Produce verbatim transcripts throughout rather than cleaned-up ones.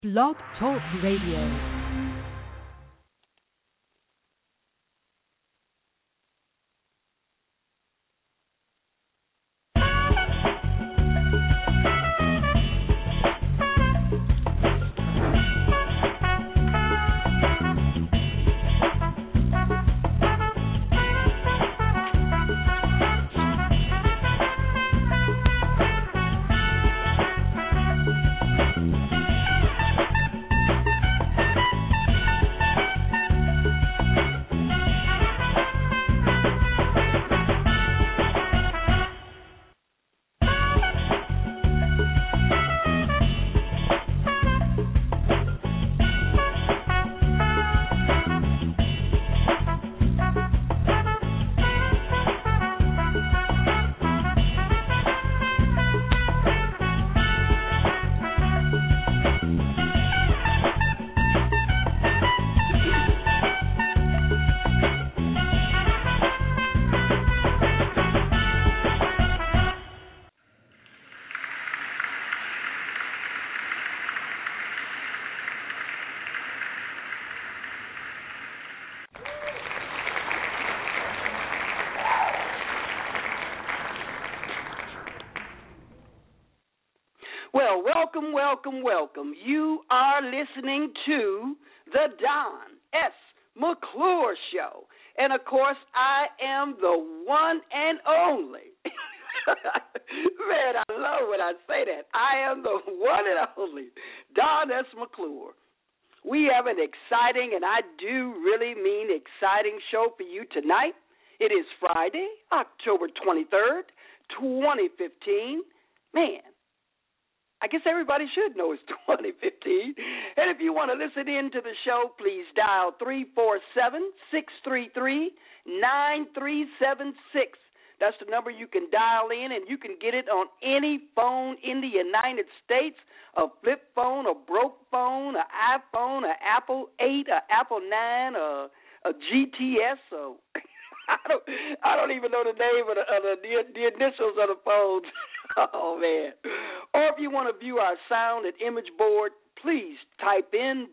Blog Talk Radio. Well, welcome, welcome, welcome. You are listening to the Don S. McClure Show. And, of course, I am the one and only. Man, I love when I say that. I am the one and only Don S. McClure. We have an exciting, and I do really mean exciting show for you tonight. It is Friday, October twenty-third, twenty fifteen. Man, I guess everybody should know it's twenty fifteen. And if you want to listen in to the show, please dial three four seven, six three three, nine three seven six. That's the number you can dial in, and you can get it on any phone in the United States, a flip phone, a broke phone, an iPhone, an Apple eight, an Apple nine, a, a G T S. So I don't, I don't even know the name of the, of the, the, the initials of the phones. Oh, man. Or if you want to view our sound and image board, please type in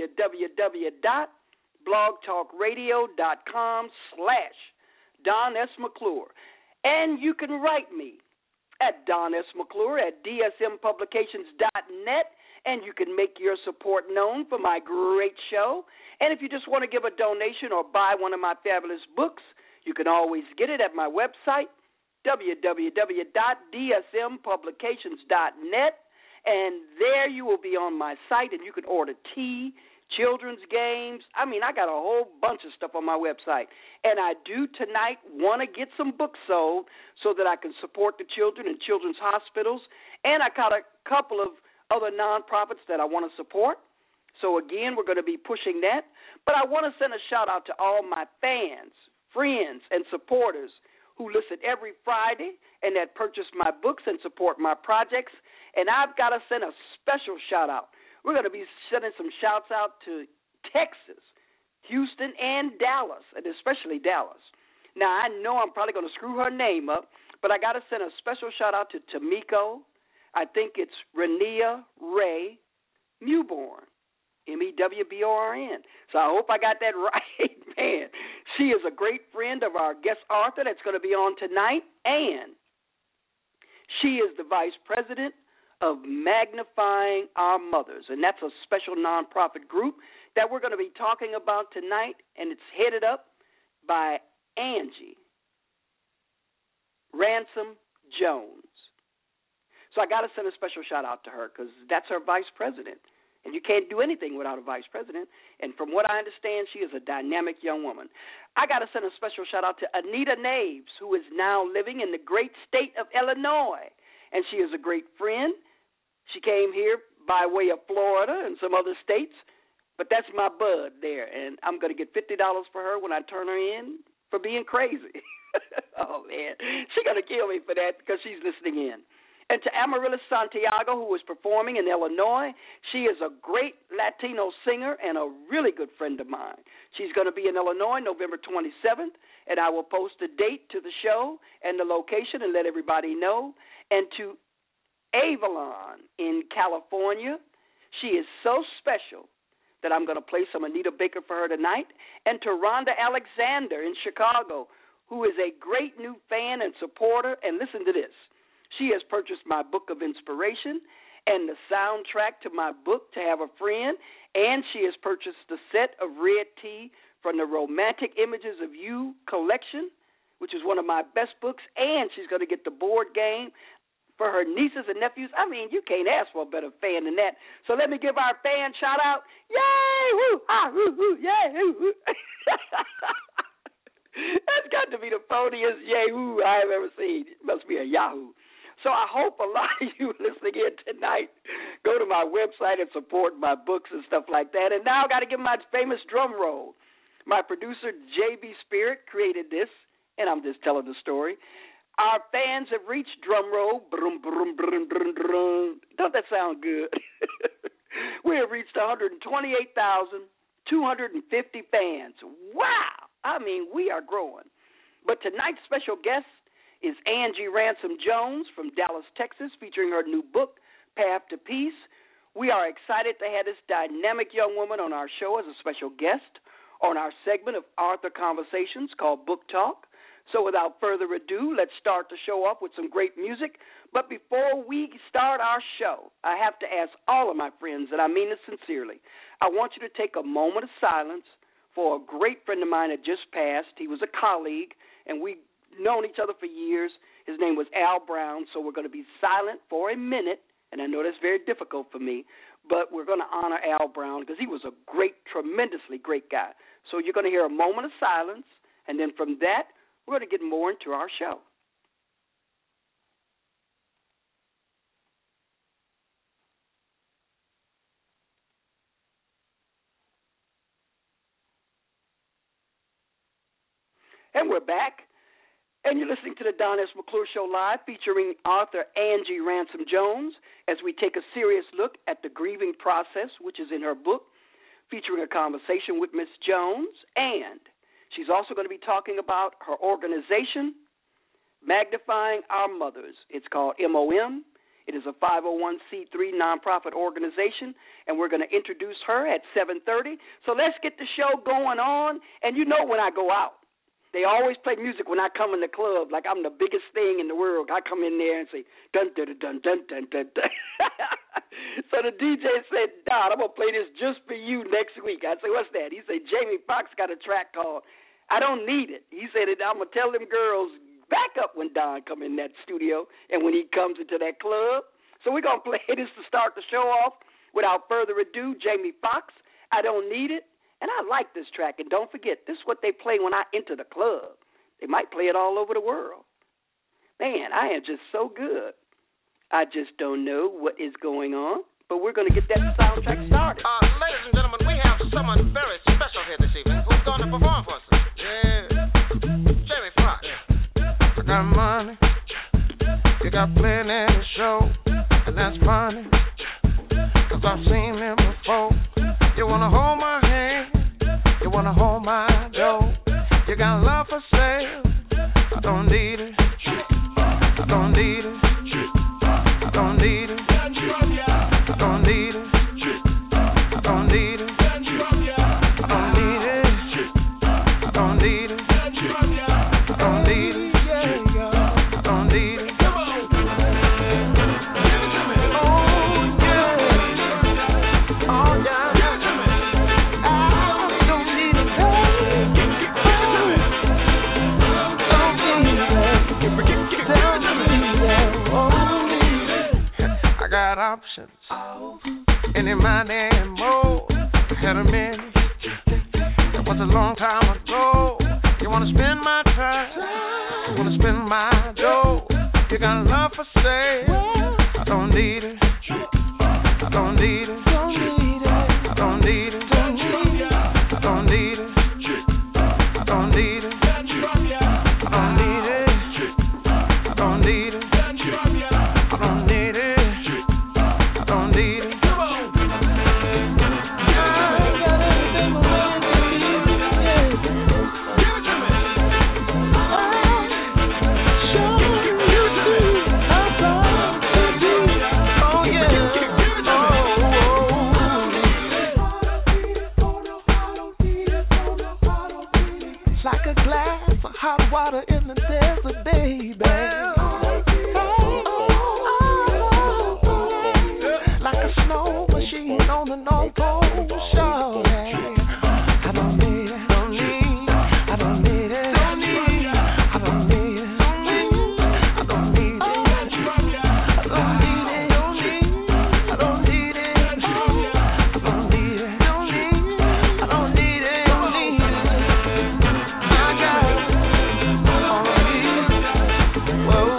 www.blogtalkradio.com slash Don S. McClure. And you can write me at Don S. McClure at D S M publications dot net, and you can make your support known for my great show. And if you just want to give a donation or buy one of my fabulous books, you can always get it at my website, w w w dot d s m publications dot net, and there you will be on my site, and you can order tea, children's games. I mean, I got a whole bunch of stuff on my website, and I do tonight want to get some books sold so that I can support the children in children's hospitals, and I got a couple of other nonprofits that I want to support. So, again, we're going to be pushing that, but I want to send a shout-out to all my fans, friends, and supporters who listen every Friday and that purchase my books and support my projects. And I've got to send a special shout-out. We're going to be sending some shouts out to Texas, Houston, and Dallas, and especially Dallas. Now, I know I'm probably going to screw her name up, but I got to send a special shout-out to Tamiko. I think it's Renia Ray Mewborn. M E W B O R N. So I hope I got that right, man. She is a great friend of our guest author that's going to be on tonight, and she is the vice president of Magnifying Our Mothers, and that's a special nonprofit group that we're going to be talking about tonight, and it's headed up by Angie Ransom Jones. So I got to send a special shout-out to her because that's her vice president. And you can't do anything without a vice president. And from what I understand, she is a dynamic young woman. I got to send a special shout-out to Anita Naves, who is now living in the great state of Illinois. And she is a great friend. She came here by way of Florida and some other states. But that's my bud there. And I'm going to get fifty dollars for her when I turn her in for being crazy. Oh, man. She's going to kill me for that because she's listening in. And to Amaryllis Santiago, who is performing in Illinois, she is a great Latino singer and a really good friend of mine. She's going to be in Illinois November twenty-seventh, and I will post a date to the show and the location and let everybody know. And to Avalon in California, She is so special that I'm going to play some Anita Baker for her tonight, and to Rhonda Alexander in Chicago, who is a great new fan and supporter. And listen to this. She has purchased my book of inspiration and the soundtrack to my book, To Have a Friend, and she has purchased the set of red tea from the Romantic Images of You collection, which is one of my best books, and she's going to get the board game for her nieces and nephews. I mean, you can't ask for a better fan than that. So let me give our fan shout out. Yay! Woo! Ah! Woo! Woo! Yay! Woo! Woo. That's got to be the phoniest yay! Woo! I've ever seen. It must be a Yahoo. So I hope a lot of you listening in tonight go to my website and support my books and stuff like that. And now I got to give my famous drum roll. My producer, J B Spirit, created this, and I'm just telling the story. Our fans have reached drum roll. Brum, brum, brum, brum, brum. Don't that sound good? We have reached one hundred twenty-eight thousand two hundred fifty fans. Wow! I mean, we are growing. But tonight's special guest is Angie Ransom Jones from Dallas, Texas, featuring her new book, Path to Peace. We are excited to have this dynamic young woman on our show as a special guest on our segment of Author Conversations called Book Talk. So without further ado, let's start the show off with some great music. But before we start our show, I have to ask all of my friends, and I mean this sincerely, I want you to take a moment of silence for a great friend of mine that just passed. He was a colleague, and we known each other for years. His name was Al Brown, so we're going to be silent for a minute, and I know that's very difficult for me, but we're going to honor Al Brown because he was a great, tremendously great guy. So you're going to hear a moment of silence, and then from that, we're going to get more into our show. And we're back. And you're listening to the Don S. McClure Show Live, featuring author Angie Ransom Jones, as we take a serious look at the grieving process, which is in her book, featuring a conversation with Miss Jones. And she's also going to be talking about her organization, Magnifying Our Mothers. It's called M O M. It is a five oh one c three nonprofit organization, and we're going to introduce her at seven thirty. So let's get the show going on. And you know when I go out, they always play music when I come in the club, like I'm the biggest thing in the world. I come in there and say, dun, dun, dun, dun, dun, dun, dun. So the D J said, Don, I'm going to play this just for you next week. I said, what's that? He said, Jamie Foxx got a track called I Don't Need It. He said, I'm going to tell them girls, back up when Don come in that studio and when he comes into that club. So we're going to play this to start the show off. Without further ado, Jamie Foxx, I Don't Need It. And I like this track, and don't forget, this is what they play when I enter the club. They might play it all over the world. Man, I am just so good. I just don't know what is going on, but we're going to get that soundtrack started. Uh, ladies and gentlemen, we have someone very special here this evening who's going to perform for us. Yeah, Jamie Foxx. I got money, you got plenty to show, and that's funny, because I've seen them before. You want to hold my hand, you want to hold my dough. You got love for sale, I don't need it, I don't need it, I don't need it, I don't need it, I don't need it, I don't need it, I don't need it, I don't need it, I don't need it. Options, any money and more. Had a minute, it was a long time ago. You wanna spend my time, you wanna spend my dough. You got love for sale, I don't need it, I don't need it, I don't need it, I don't need it, I don't need it, I don't need it, I don't need it, I don't need it. Oh, no cold shorty. I don't need it, don't need, I don't need it, don't need, I don't need it, don't need, I don't need it, I don't need it, don't need, I don't need it, I don't need it, don't need, I don't need it, don't need it. I got all I need. Whoa.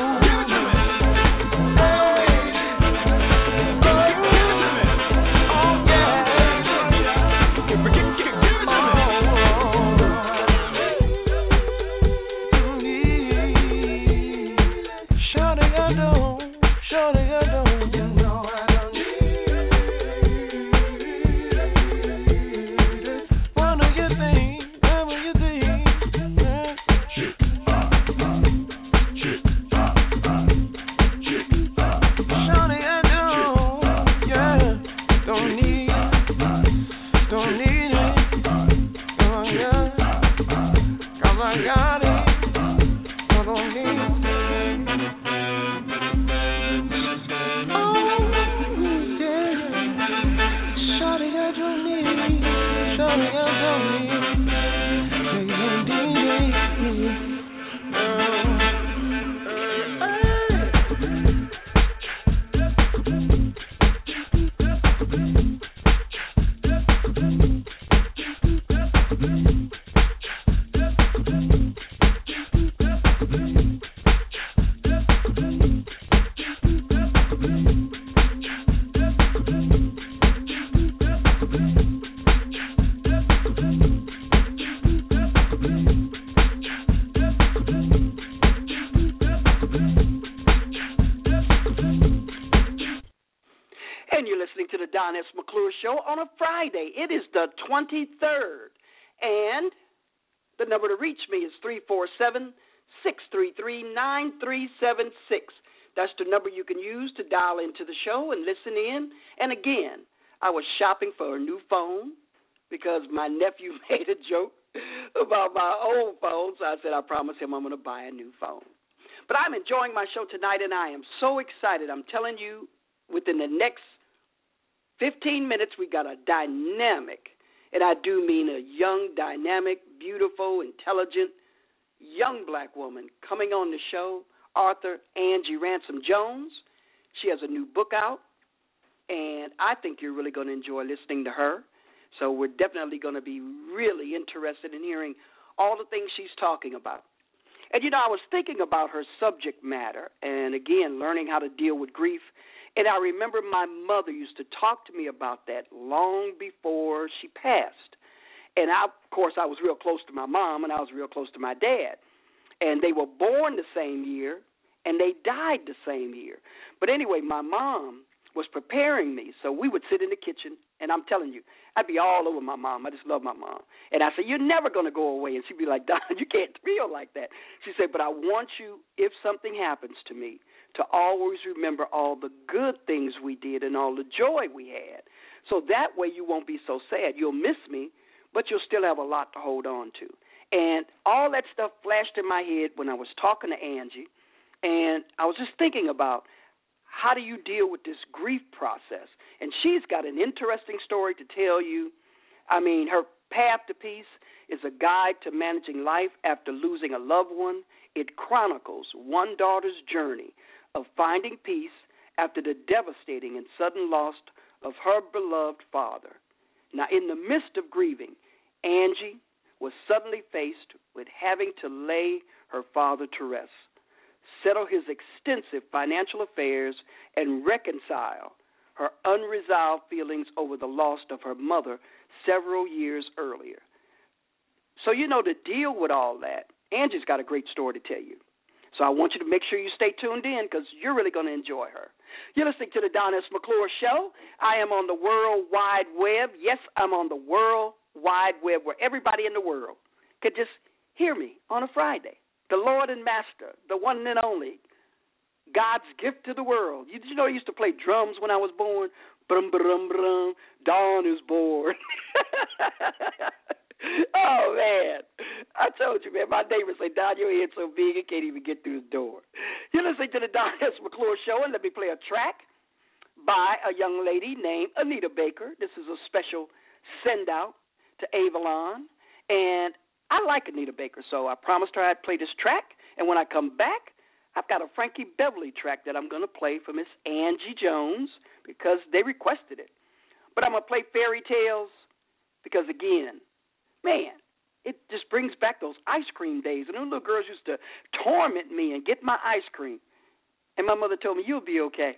Don S. McClure Show on a Friday. It is the twenty-third, and the number to reach me is three four seven, six three three, nine three seven six. That's the number you can use to dial into the show and listen in. And again, I was shopping for a new phone because my nephew made a joke about my old phone, so I said I promised him I'm going to buy a new phone. But I'm enjoying my show tonight, and I am so excited. I'm telling you, within the next fifteen minutes, we got a dynamic, and I do mean a young, dynamic, beautiful, intelligent, young black woman coming on the show, author Angie Ransom Jones. She has a new book out, and I think you're really going to enjoy listening to her. So we're definitely going to be really interested in hearing all the things she's talking about. And, you know, I was thinking about her subject matter and, again, learning how to deal with grief. And I remember my mother used to talk to me about that long before she passed. And, I, of course, I was real close to my mom, and I was real close to my dad. And they were born the same year, and they died the same year. But anyway, my mom was preparing me, so we would sit in the kitchen, and I'm telling you, I'd be all over my mom. I just love my mom. And I said, you're never going to go away. And she'd be like, Don, you can't feel like that. She said, but I want you, if something happens to me, to always remember all the good things we did and all the joy we had. So that way you won't be so sad. You'll miss me, but you'll still have a lot to hold on to. And all that stuff flashed in my head when I was talking to Angie, and I was just thinking about how do you deal with this grief process. And she's got an interesting story to tell you. I mean, her path to peace is a guide to managing life after losing a loved one. It chronicles one daughter's journey of finding peace after the devastating and sudden loss of her beloved father. Now, in the midst of grieving, Angie was suddenly faced with having to lay her father to rest, settle his extensive financial affairs, and reconcile her unresolved feelings over the loss of her mother several years earlier. So, you know, to deal with all that, Angie's got a great story to tell you. So I want you to make sure you stay tuned in because you're really going to enjoy her. You're listening to the Don S. McClure Show. I am on the World Wide Web. Yes, I'm on the World Wide Web where everybody in the world could just hear me on a Friday. The Lord and Master, the one and only, God's gift to the world. You, you know I used to play drums when I was born? Brum, brum, brum, Dawn is born. Oh, man. I told you, man, my neighbors say, Don, your head's so big it can't even get through the door. You're listening to the Don S. McClure Show, and let me play a track by a young lady named Anita Baker. This is a special send-out to Avalon. And I like Anita Baker, so I promised her I'd play this track. And when I come back, I've got a Frankie Beverly track that I'm going to play for Miss Angie Jones because they requested it. But I'm going to play Fairy Tales because, again, man, it just brings back those ice cream days. And those little girls used to torment me and get my ice cream. And my mother told me, you'll be okay.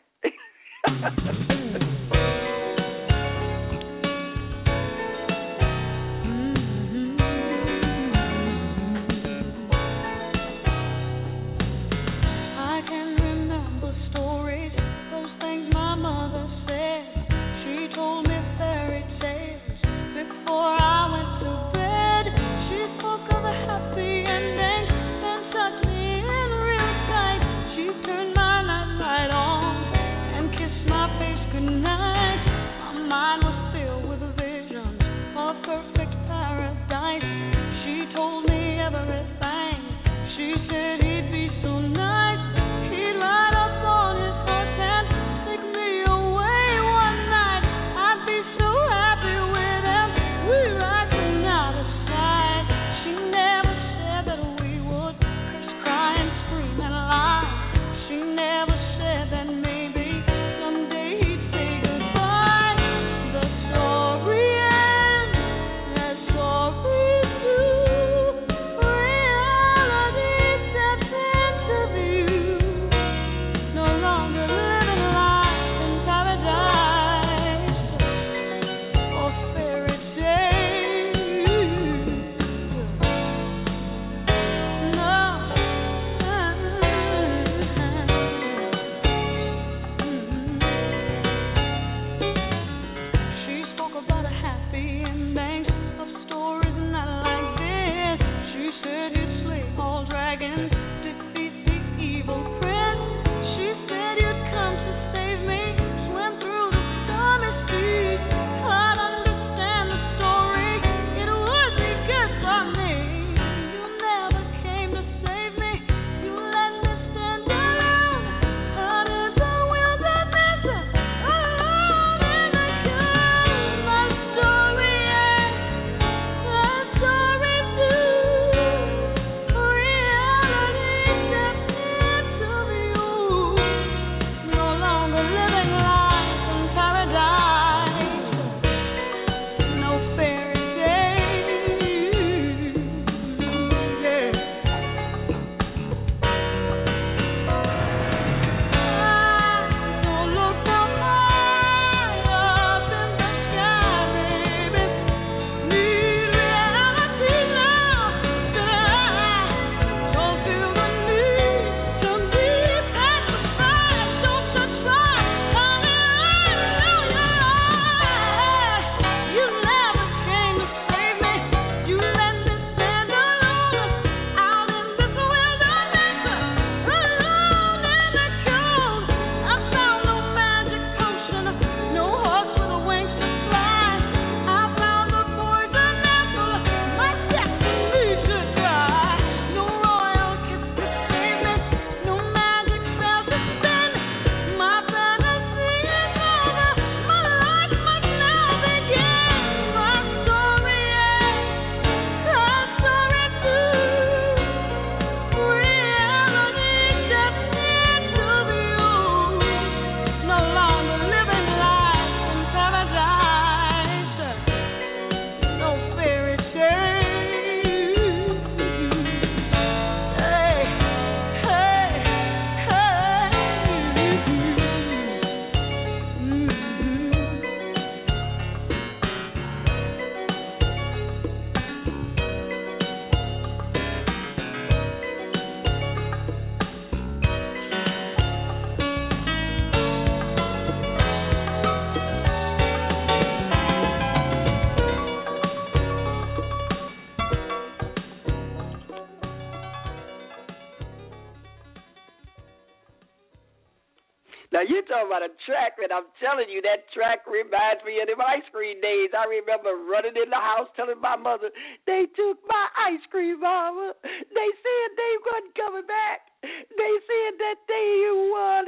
Now, you talking about a track, and I'm telling you, that track reminds me of them ice cream days. I remember running in the house telling my mother, they took my ice cream, Mama. They said they wasn't coming back. They said that they wanted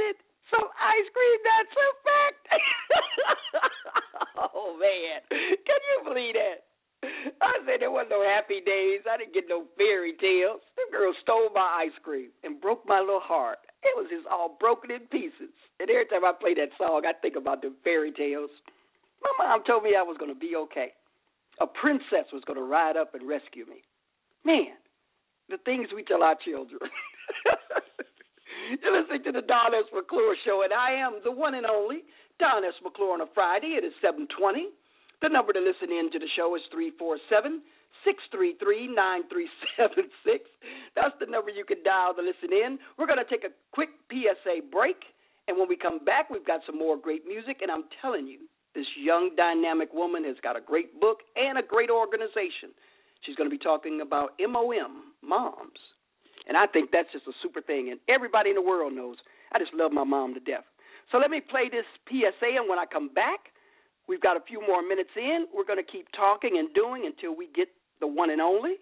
some ice cream, that's a fact. Oh, man. Can you believe that? I said there wasn't no happy days. I didn't get no fairy tales. The girl stole my ice cream and broke my little heart. It was just all broken in pieces. And every time I play that song, I think about the fairy tales. My mom told me I was going to be okay. A princess was going to ride up and rescue me. Man, the things we tell our children. You're listening to the Don S. McClure Show, and I am the one and only Don S. McClure on a Friday. It is seven twenty. The number to listen in to the show is three four seven, six three three, nine three seven six. That's the number you can dial to listen in. We're going to take a quick P S A break, and when we come back, we've got some more great music, and I'm telling you, this young, dynamic woman has got a great book and a great organization. She's going to be talking about M O M, moms. And I think that's just a super thing. And everybody in the world knows I just love my mom to death. So let me play this P S A, and when I come back, we've got a few more minutes in. We're going to keep talking and doing until we get the one and only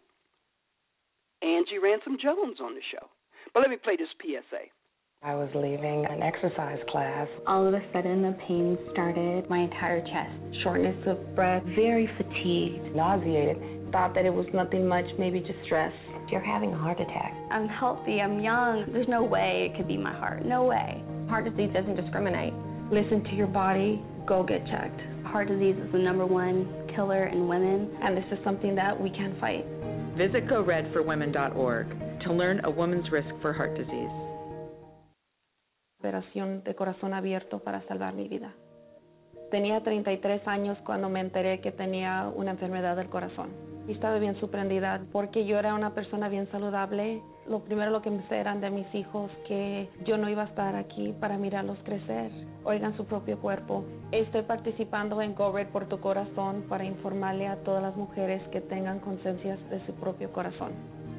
Angie Ransom Jones on the show. But let me play this P S A. I was leaving an exercise class. All of a sudden, the pain started. My entire chest, shortness of breath, very fatigued, Nauseated. Thought that it was nothing much, maybe just stress. You're having a heart attack. I'm healthy, I'm young. There's no way it could be my heart. No way. Heart disease doesn't discriminate. Listen to your body. Go get checked. Heart disease is the number one killer in women. And this is something that we can fight. Visit go red for women dot org to learn a woman's risk for heart disease. Operación de corazón abierto para salvar mi vida. Tenía treinta y tres años cuando me enteré que tenía una enfermedad del corazón. Y estaba bien sorprendida porque yo era una persona bien saludable. Lo primero lo que me eran de mis hijos que yo no iba a estar aquí para mirarlos crecer. Oigan su propio cuerpo. Estoy participando en Go Red por tu corazón para informarle a todas las mujeres que tengan conciencia de su propio corazón.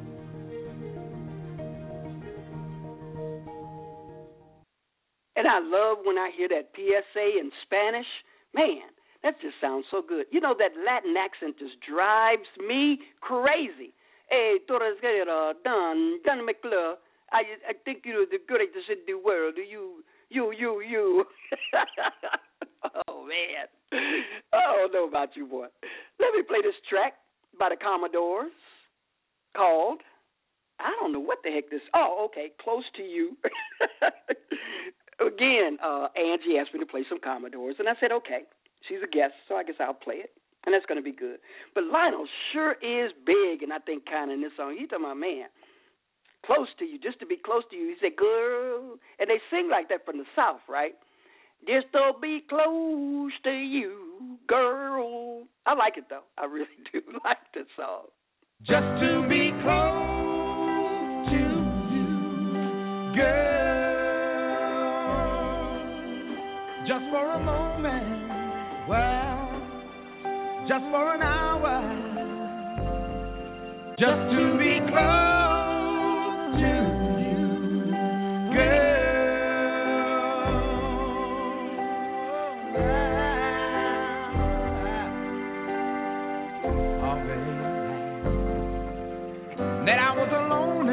And I love when I hear that P S A in Spanish. Man, that just sounds so good. You know, that Latin accent just drives me crazy. Hey, todas uh, Don, Don McClure, I, I think you're the greatest in the world. You, you, you, you. Oh, man. I don't know about you, boy. Let me play this track by the Commodores called, I don't know what the heck this, oh, okay, Close to You. Again, uh, Angie asked me to play some Commodores, and I said, okay. She's a guest, so I guess I'll play it, and that's going to be good. But Lionel sure is big, and I think kind of in this song. He's talking about, man, close to you, just to be close to you. He said, girl, and they sing like that from the South, right? Just to be close to you, girl. I like it, though. I really do like this song. Just to be close to you, girl. Just for a moment, well, just for an hour, just to be close to you, girl. Oh, baby, that I was a lonely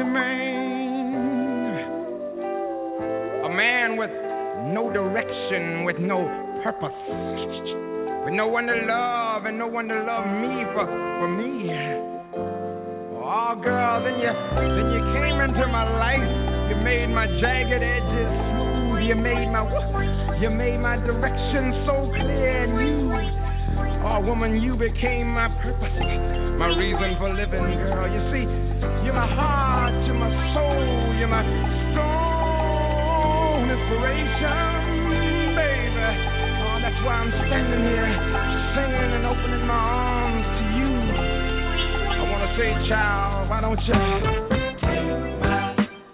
man, a man with no direction, with no purpose, with no one to love and no one to love me for, for me. Oh, girl, then you, then you came into my life. You made my jagged edges smooth. You made my, you made my direction so clear and you, oh, woman, you became my purpose, my reason for living, girl. You see, you're my heart, you're my soul, you're my strong inspiration, baby. Oh, that's why I'm standing here singing and opening my arms to you. I want to say, child, why don't you take my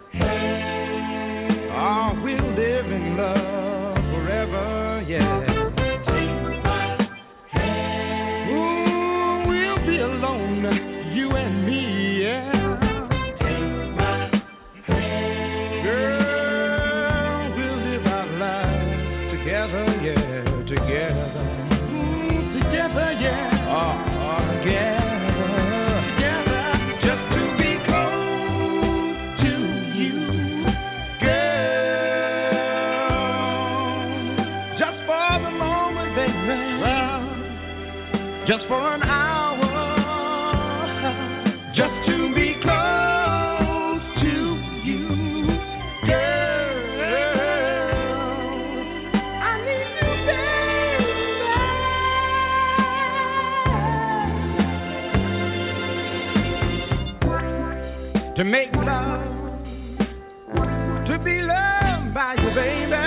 hand? Oh, we'll live in love forever, yeah. Take my hand. Ooh, we'll be alone, you and me, yeah. just for an hour, just to be close to you, girl. I need you, baby, to make love, to be loved by you, baby,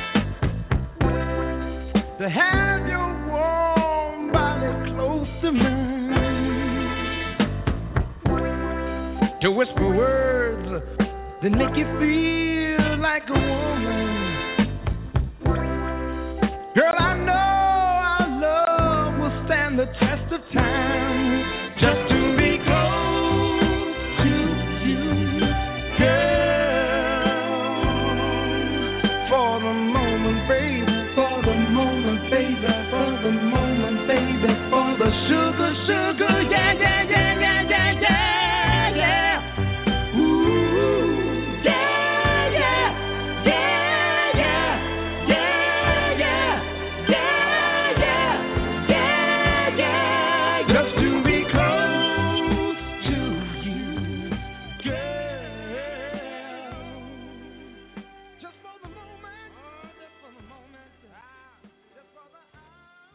to have your warm body close to mine, to whisper words that make you feel like a woman. Girl, I know our love will stand the test of time, just to be close to you, girl. For the moment, baby, for the moment, baby, for the moment, baby, for the sugar, sugar, yeah, yeah, yeah, yeah, yeah, yeah, yeah. Ooh, yeah, yeah, yeah, yeah, yeah, yeah, yeah, yeah, yeah, yeah. Just to be close to you, girl. Just for the moment, just for the moment, just for the hour.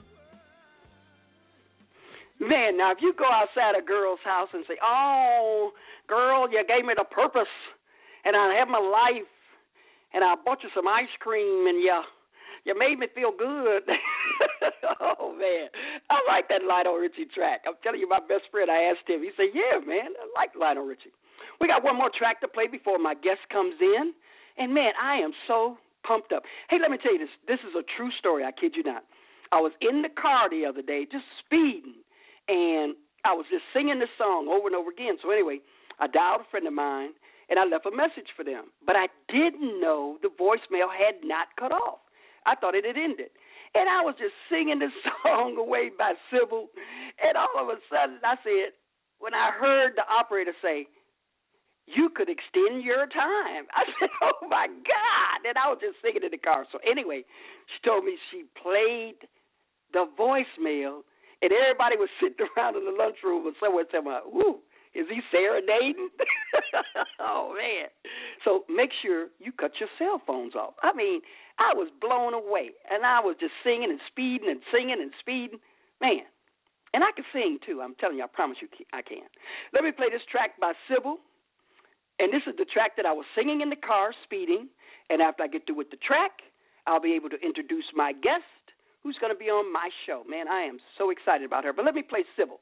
Man, now if you go outside a girl's house and say, "Oh, girl, you gave me the purpose, and I have my life, and I bought you some ice cream, and you, you made me feel good." Oh man, I like that Lionel Richie track. I'm telling you, my best friend, I asked him. He said, "Yeah, man, I like Lionel Richie." We got one more track to play before my guest comes in, and man, I am so pumped up. Hey, let me tell you this. This is a true story. I kid you not. I was in the car the other day, just speeding, and I was just singing this song over and over again. So anyway, I dialed a friend of mine, and I left a message for them. But I didn't know the voicemail had not cut off. I thought it had ended. And I was just singing this song away by Sybil, and all of a sudden I said, when I heard the operator say, "You could extend your time," I said, "Oh, my God." And I was just singing in the car. So anyway, she told me she played the voicemail, and everybody was sitting around in the lunchroom and someone said, "Woo, is he serenading?" Oh, man. So make sure you cut your cell phones off. I mean, I was blown away, and I was just singing and speeding and singing and speeding. Man, and I can sing, too. I'm telling you, I promise you I can. Let me play this track by Sybil, and this is the track that I was singing in the car, speeding, and after I get through with the track, I'll be able to introduce my guest, who's going to be on my show. Man, I am so excited about her. But let me play Sybil.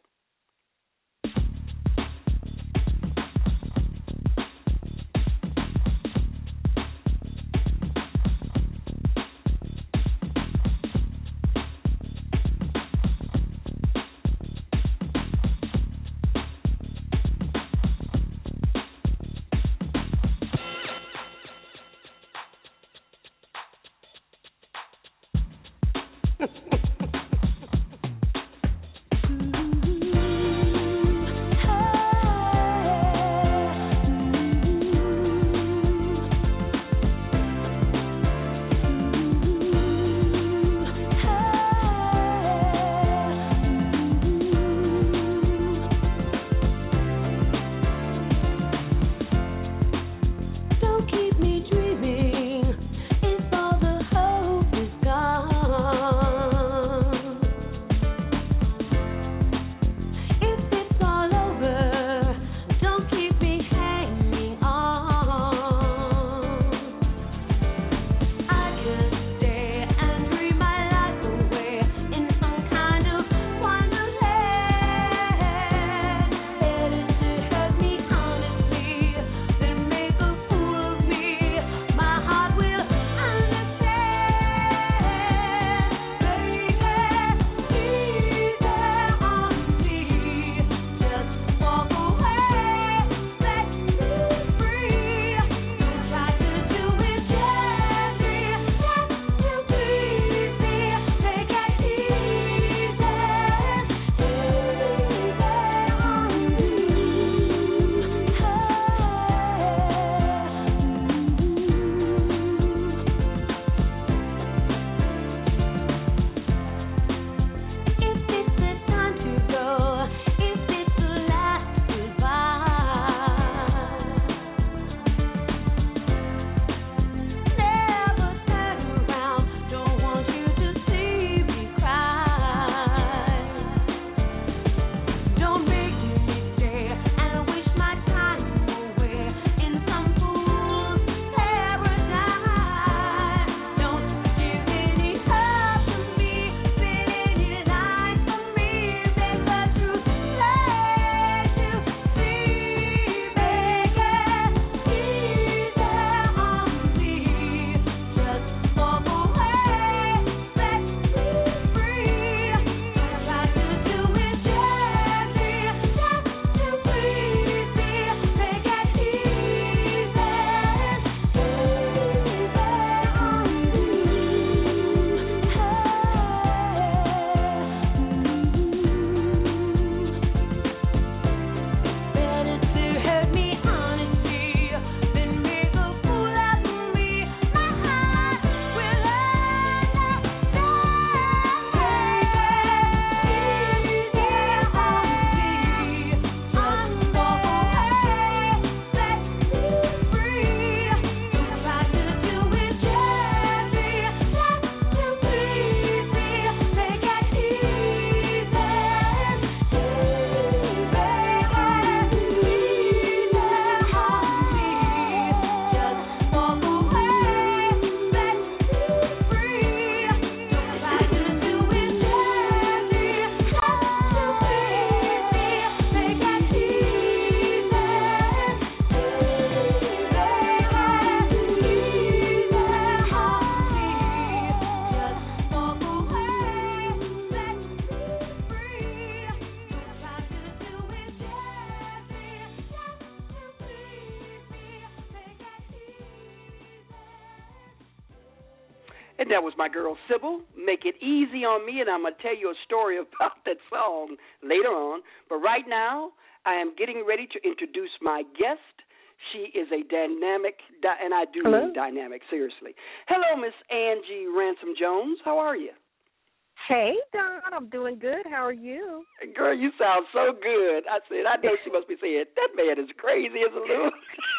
And that was my girl Sybil, Make It Easy on Me, and I'm going to tell you a story about that song later on. But right now, I am getting ready to introduce my guest. She is a dynamic, and I do Hello? mean dynamic, seriously. Hello, Miss Angie Ransom Jones. How are you? Hey, Don, I'm doing good. How are you? Girl, you sound so good. I said, I know she must be saying, that man is crazy as a little.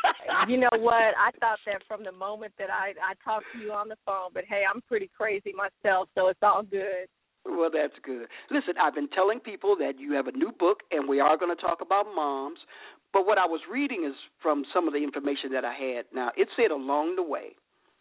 You know what? I thought that from the moment that I, I talked to you on the phone, but hey, I'm pretty crazy myself, so it's all good. Well, that's good. Listen, I've been telling people that you have a new book, and we are going to talk about moms. But what I was reading is from some of the information that I had. Now, it said along the way,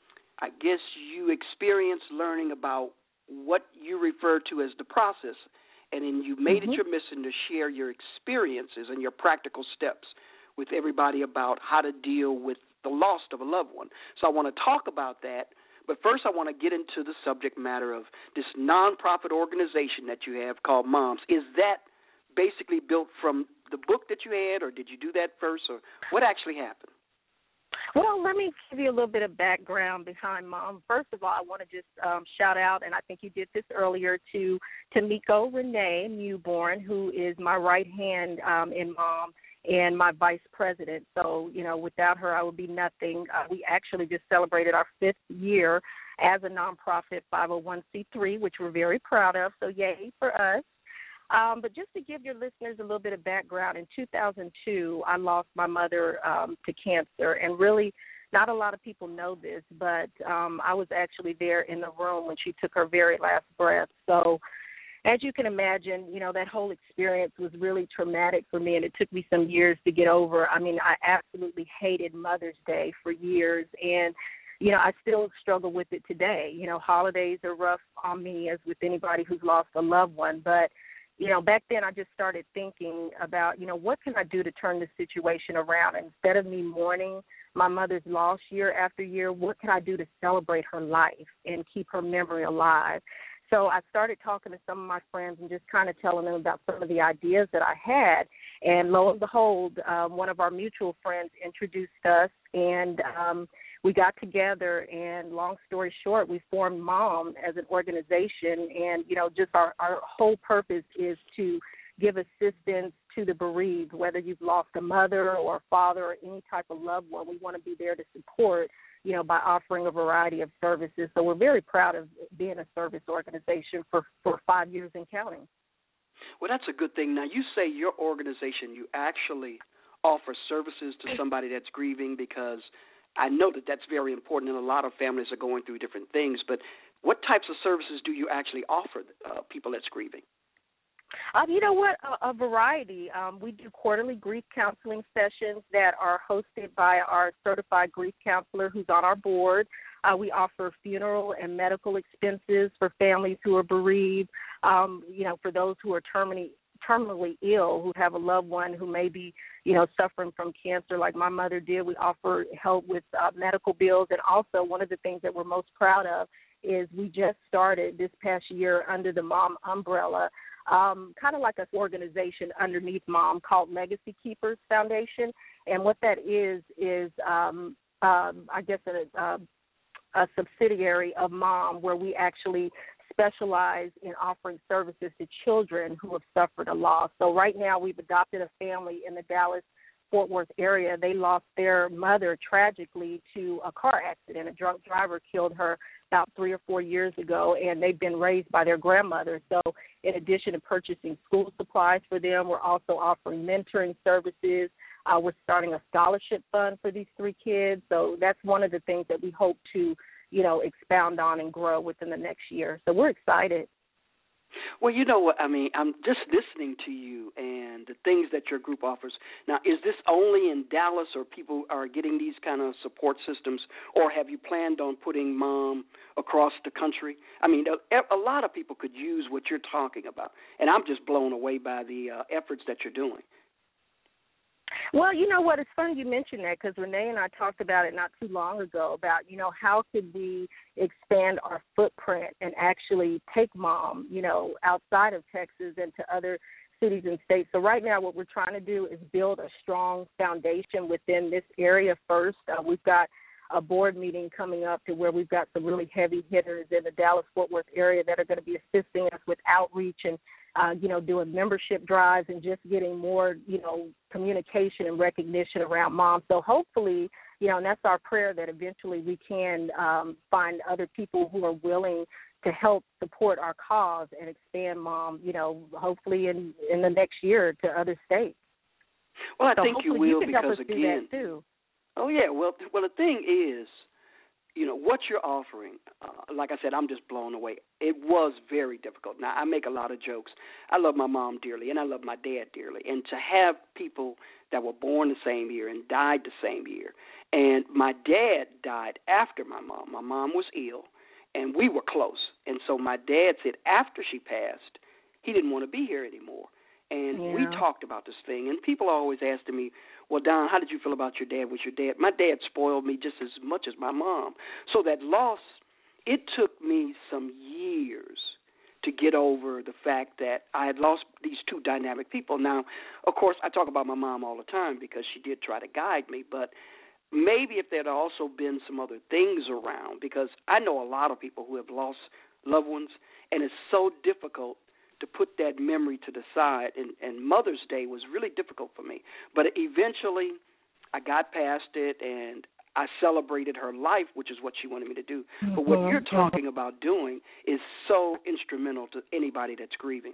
I guess you experienced learning about what you refer to as the process, and then you made mm-hmm. it your mission to share your experiences and your practical steps with everybody about how to deal with the loss of a loved one. So I want to talk about that, but first I want to get into the subject matter of this nonprofit organization that you have called Moms. Is that basically built from the book that you had, or did you do that first, or what actually happened? Well, let me give you a little bit of background behind Mom. First of all, I want to just um, shout out, and I think you did this earlier, to Tamiko Renee Newborn, who is my right hand um, in Mom and my vice president. So, you know, without her, I would be nothing. Uh, we actually just celebrated our fifth year as a nonprofit five oh one c three, which we're very proud of. So, yay for us. Um, but just to give your listeners a little bit of background, in two thousand two, I lost my mother um, to cancer, and really not a lot of people know this, but um, I was actually there in the room when she took her very last breath. So as you can imagine, you know, that whole experience was really traumatic for me, and it took me some years to get over. I mean, I absolutely hated Mother's Day for years, and you know, I still struggle with it today. You know, holidays are rough on me, as with anybody who's lost a loved one, but you know, back then I just started thinking about, you know, what can I do to turn this situation around? And instead of me mourning my mother's loss year after year, what can I do to celebrate her life and keep her memory alive? So I started talking to some of my friends and just kind of telling them about some of the ideas that I had. And lo and behold, um, one of our mutual friends introduced us, and um, we got together, and long story short, we formed Mom as an organization. And, you know, just our, our whole purpose is to give assistance to the bereaved, whether you've lost a mother or a father or any type of loved one. We want to be there to support, you know, by offering a variety of services. So we're very proud of being a service organization for, for five years and counting. Well, that's a good thing. Now, you say your organization, you actually offer services to somebody that's grieving, because I know that that's very important, and a lot of families are going through different things. But what types of services do you actually offer uh, people that's grieving? Um, you know what, a, a variety. Um, we do quarterly grief counseling sessions that are hosted by our certified grief counselor who's on our board. Uh, we offer funeral and medical expenses for families who are bereaved, um, you know, for those who are terminally terminally ill, who have a loved one who may be, you know, suffering from cancer like my mother did. We offer help with uh, medical bills. And also one of the things that we're most proud of is we just started this past year under the Mom umbrella, um, kind of like an organization underneath Mom called Legacy Keepers Foundation. And what that is is, um, um, I guess, a, a, a subsidiary of Mom, where we actually specialize in offering services to children who have suffered a loss. So right now we've adopted a family in the Dallas-Fort Worth area. They lost their mother tragically to a car accident. A drunk driver killed her about three or four years ago, and they've been raised by their grandmother. So in addition to purchasing school supplies for them, we're also offering mentoring services. Uh, we're starting a scholarship fund for these three kids. So that's one of the things that we hope to, you know, expound on and grow within the next year. So we're excited. Well, you know what, I mean, I'm just listening to you and the things that your group offers. Now, is this only in Dallas, or people are getting these kind of support systems, or have you planned on putting Mom across the country? I mean, a, a lot of people could use what you're talking about, and I'm just blown away by the uh, efforts that you're doing. Well, you know what, it's funny you mentioned that, because Renee and I talked about it not too long ago about, you know, how could we expand our footprint and actually take Mom, you know, outside of Texas and to other cities and states. So right now what we're trying to do is build a strong foundation within this area first. Uh, we've got a board meeting coming up to where we've got some really heavy hitters in the Dallas-Fort Worth area that are going to be assisting us with outreach and, uh, you know, doing membership drives and just getting more, you know, communication and recognition around moms. So hopefully, you know, and that's our prayer that eventually we can um, find other people who are willing to help support our cause and expand Mom, you know, hopefully in, in the next year to other states. Well, I so think you will you can because, help us again, do that too. Oh, yeah. Well, well, the thing is, you know, what you're offering, uh, like I said, I'm just blown away. It was very difficult. Now, I make a lot of jokes. I love my mom dearly, and I love my dad dearly. And to have people that were born the same year and died the same year, and my dad died after my mom. My mom was ill, and we were close. And so my dad said after she passed, he didn't want to be here anymore. And yeah. we talked about this thing, and people are always asking me, well, Don, how did you feel about your dad? Was your dad? My dad spoiled me just as much as my mom. So that loss, it took me some years to get over the fact that I had lost these two dynamic people. Now, of course, I talk about my mom all the time because she did try to guide me, but maybe if there had also been some other things around, because I know a lot of people who have lost loved ones, and it's so difficult to put that memory to the side, and, and Mother's Day was really difficult for me. But eventually I got past it, and I celebrated her life, which is what she wanted me to do. Mm-hmm. But what you're talking about doing is so instrumental to anybody that's grieving.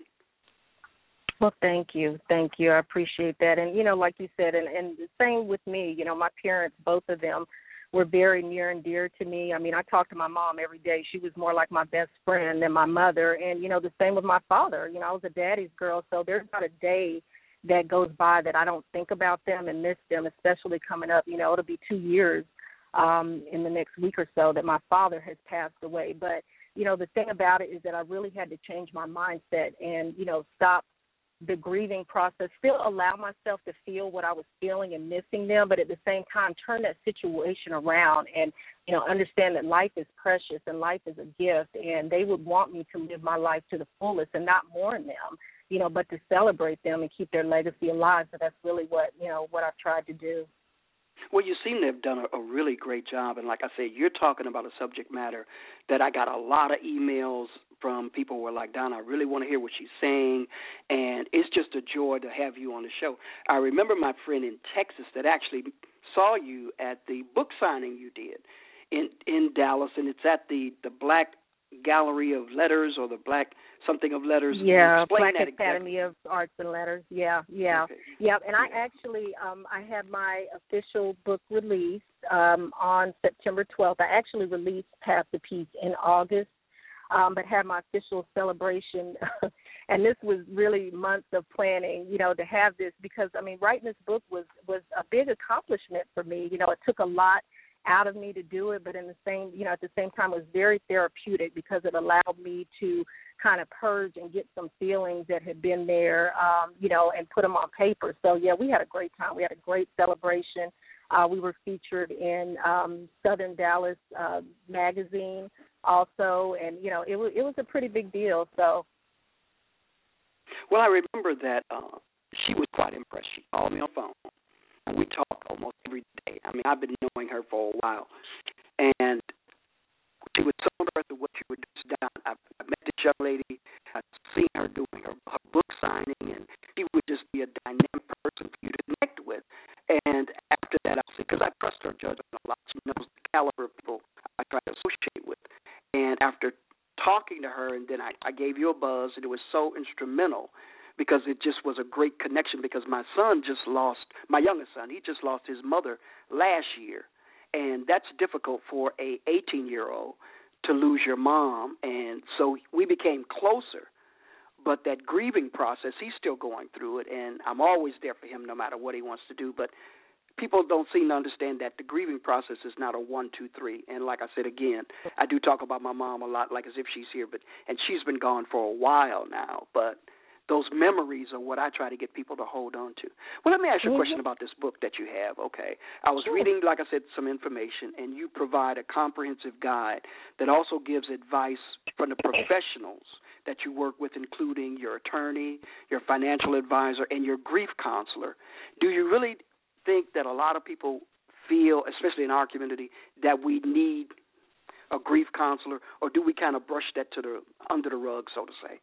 Well, thank you. Thank you. I appreciate that. And, you know, like you said, and, and the same with me, you know, my parents, both of them, were very near and dear to me. I mean, I talked to my mom every day. She was more like my best friend than my mother. And, you know, the same with my father. You know, I was a daddy's girl, so there's not a day that goes by that I don't think about them and miss them, especially coming up. You know, it'll be two years um, in the next week or so that my father has passed away. But, you know, the thing about it is that I really had to change my mindset and, you know, stop the grieving process, still allow myself to feel what I was feeling and missing them, but at the same time turn that situation around and, you know, understand that life is precious and life is a gift, and they would want me to live my life to the fullest and not mourn them, you know, but to celebrate them and keep their legacy alive. So that's really what, you know, what I've tried to do. Well, you seem to have done a, a really great job, and like I said, you're talking about a subject matter that I got a lot of emails from people who are like, Don, I really want to hear what she's saying, and it's just a joy to have you on the show. I remember my friend in Texas that actually saw you at the book signing you did in in Dallas, and it's at the, the Black Gallery of Letters or the Black something of Letters. Yeah, Black Academy exactly. of Arts and Letters. Yeah, yeah, okay. yeah. And I actually, um, I had my official book release um, on September twelfth. I actually released Path the Peace in August. Um, but had my official celebration, and this was really months of planning, you know, to have this because, I mean, writing this book was, was a big accomplishment for me. You know, it took a lot out of me to do it, but in the same, you know, at the same time, it was very therapeutic because it allowed me to kind of purge and get some feelings that had been there, um, you know, and put them on paper. So, yeah, we had a great time. We had a great celebration. Uh, we were featured in um, Southern Dallas uh, magazine also, and, you know, it was, it was a pretty big deal. So, well, I remember that uh, she was quite impressed. She called me on the phone, and we talked almost every day. I mean, I've been knowing her for a while, and she was so impressed with what she would do. I, I met this young lady. I've seen her doing her, her book signing, and she would just be a dynamic person for you to connect with. And after that, I said, because I trust her judgment a lot. She knows the caliber of people I try to associate with. And after talking to her, and then I, I gave you a buzz, and it was so instrumental because it just was a great connection because my son just lost, my youngest son, he just lost his mother last year. And that's difficult for a eighteen-year-old to lose your mom. And so we became closer. But that grieving process, he's still going through it, and I'm always there for him no matter what he wants to do. But people don't seem to understand that the grieving process is not a one, two, three. And like I said again, I do talk about my mom a lot, like as if she's here, but and she's been gone for a while now. But those memories are what I try to get people to hold on to. Well, let me ask you a question about this book that you have, okay? I was Sure. reading, like I said, some information, and you provide a comprehensive guide that also gives advice from the professionals that you work with, including your attorney, your financial advisor, and your grief counselor. Do you really think that a lot of people feel, especially in our community, that we need a grief counselor, or do we kind of brush that to the under the rug, so to say?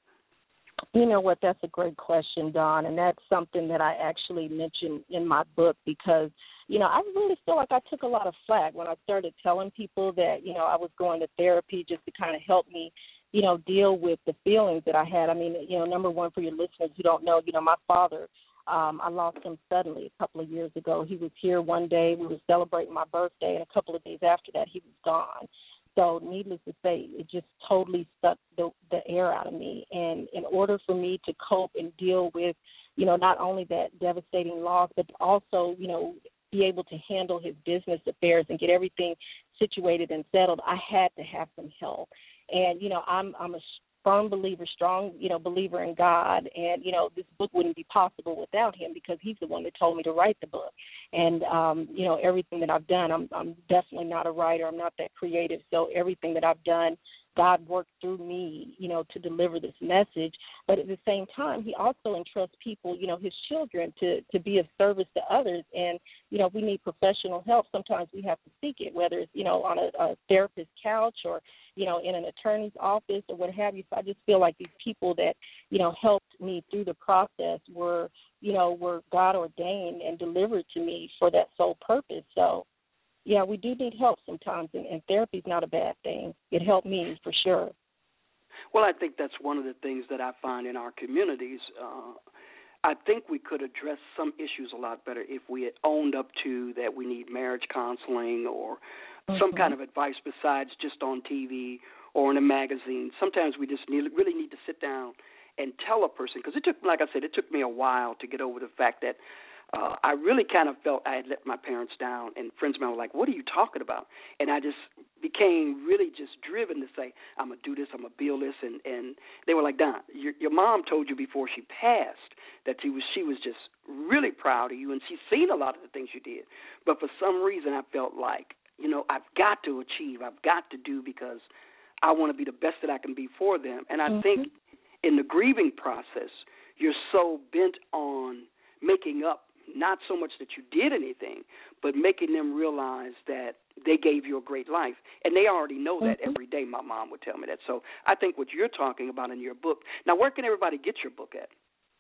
You know what, that's a great question, Don, and that's something that I actually mentioned in my book because, you know, I really feel like I took a lot of flack when I started telling people that, you know, I was going to therapy just to kind of help me, you know, deal with the feelings that I had. I mean, you know, number one, for your listeners who don't know, you know, my father, um, I lost him suddenly a couple of years ago. He was here one day. We were celebrating my birthday, and a couple of days after that, he was gone. So needless to say, it just totally sucked the, the air out of me. And in order for me to cope and deal with, you know, not only that devastating loss, but also, you know, be able to handle his business affairs and get everything situated and settled, I had to have some help. And, you know, I'm I'm a firm believer, strong, you know, believer in God. And, you know, this book wouldn't be possible without him because he's the one that told me to write the book. And, um, you know, everything that I've done, I'm, I'm definitely not a writer. I'm not that creative. So everything that I've done, God worked through me, you know, to deliver this message. But at the same time, he also entrusts people, you know, his children, to, to be of service to others. And, you know, we need professional help. Sometimes we have to seek it, whether it's, you know, on a, a therapist's couch or, you know, in an attorney's office or what have you. So I just feel like these people that, you know, helped me through the process were, you know, were God ordained and delivered to me for that sole purpose. So, yeah, we do need help sometimes, and, and therapy is not a bad thing. It helped me for sure. Well, I think that's one of the things that I find in our communities. Uh, I think we could address some issues a lot better if we had owned up to that we need marriage counseling or mm-hmm. some kind of advice besides just on T V or in a magazine. Sometimes we just need, really need to sit down and tell a person, because it took, like I said, it took me a while to get over the fact that Uh, I really kind of felt I had let my parents down, and friends of mine were like, what are you talking about? And I just became really just driven to say, I'm going to do this, I'm going to build this, and, and they were like, Don, your, your mom told you before she passed that she was, she was just really proud of you, and she's seen a lot of the things you did. But for some reason I felt like, you know, I've got to achieve, I've got to do because I want to be the best that I can be for them. And I mm-hmm. think in the grieving process, you're so bent on making up, not so much that you did anything, but making them realize that they gave you a great life. And they already know that mm-hmm. every day. My mom would tell me that. So I think what you're talking about in your book. Now, where can everybody get your book at?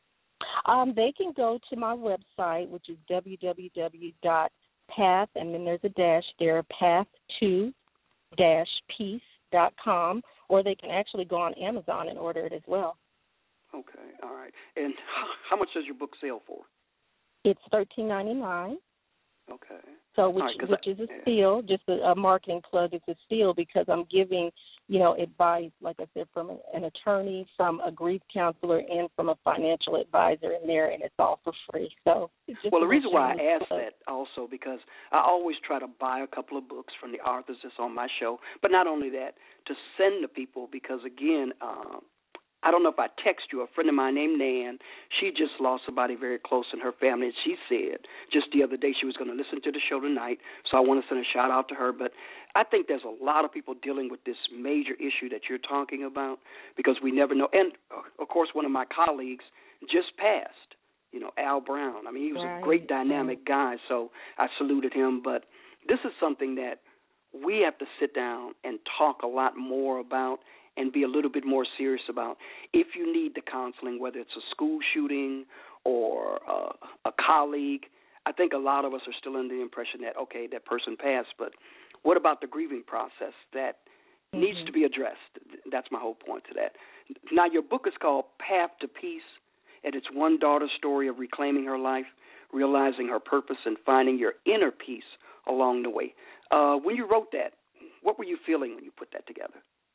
Um, they can go to my website, which is w w w dot path, and then there's a dash there, path to dash peace dot com, or they can actually go on Amazon and order it as well. Okay, all right. And how much does your book sell for? It's thirteen ninety-nine. Okay. So which right, which I, is a yeah. steal, just a, a marketing plug. It's a steal because I'm giving, you know, advice, like I said, from an attorney, from a grief counselor, and from a financial advisor in there, and it's all for free. So it's just well, the reason why I asked plug. that also because I always try to buy a couple of books from the authors that's on my show, but not only that, to send to people because again. Um, I don't know if I text you, a friend of mine named Nan, she just lost somebody very close in her family, and she said just the other day she was going to listen to the show tonight, so I want to send a shout-out to her. But I think there's a lot of people dealing with this major issue that you're talking about because we never know. And, of course, one of my colleagues just passed, you know, Al Brown. I mean, he was right. a great dynamic guy, so I saluted him. But this is something that we have to sit down and talk a lot more about and be a little bit more serious about. If you need the counseling, whether it's a school shooting or uh, a colleague, I think a lot of us are still under the impression that, okay, that person passed, but what about the grieving process that mm-hmm. needs to be addressed? That's my whole point to that. Now, your book is called Path to Peace, and it's one daughter's story of reclaiming her life, realizing her purpose, and finding your inner peace along the way. Uh, when you wrote that, what were you feeling when you put that together?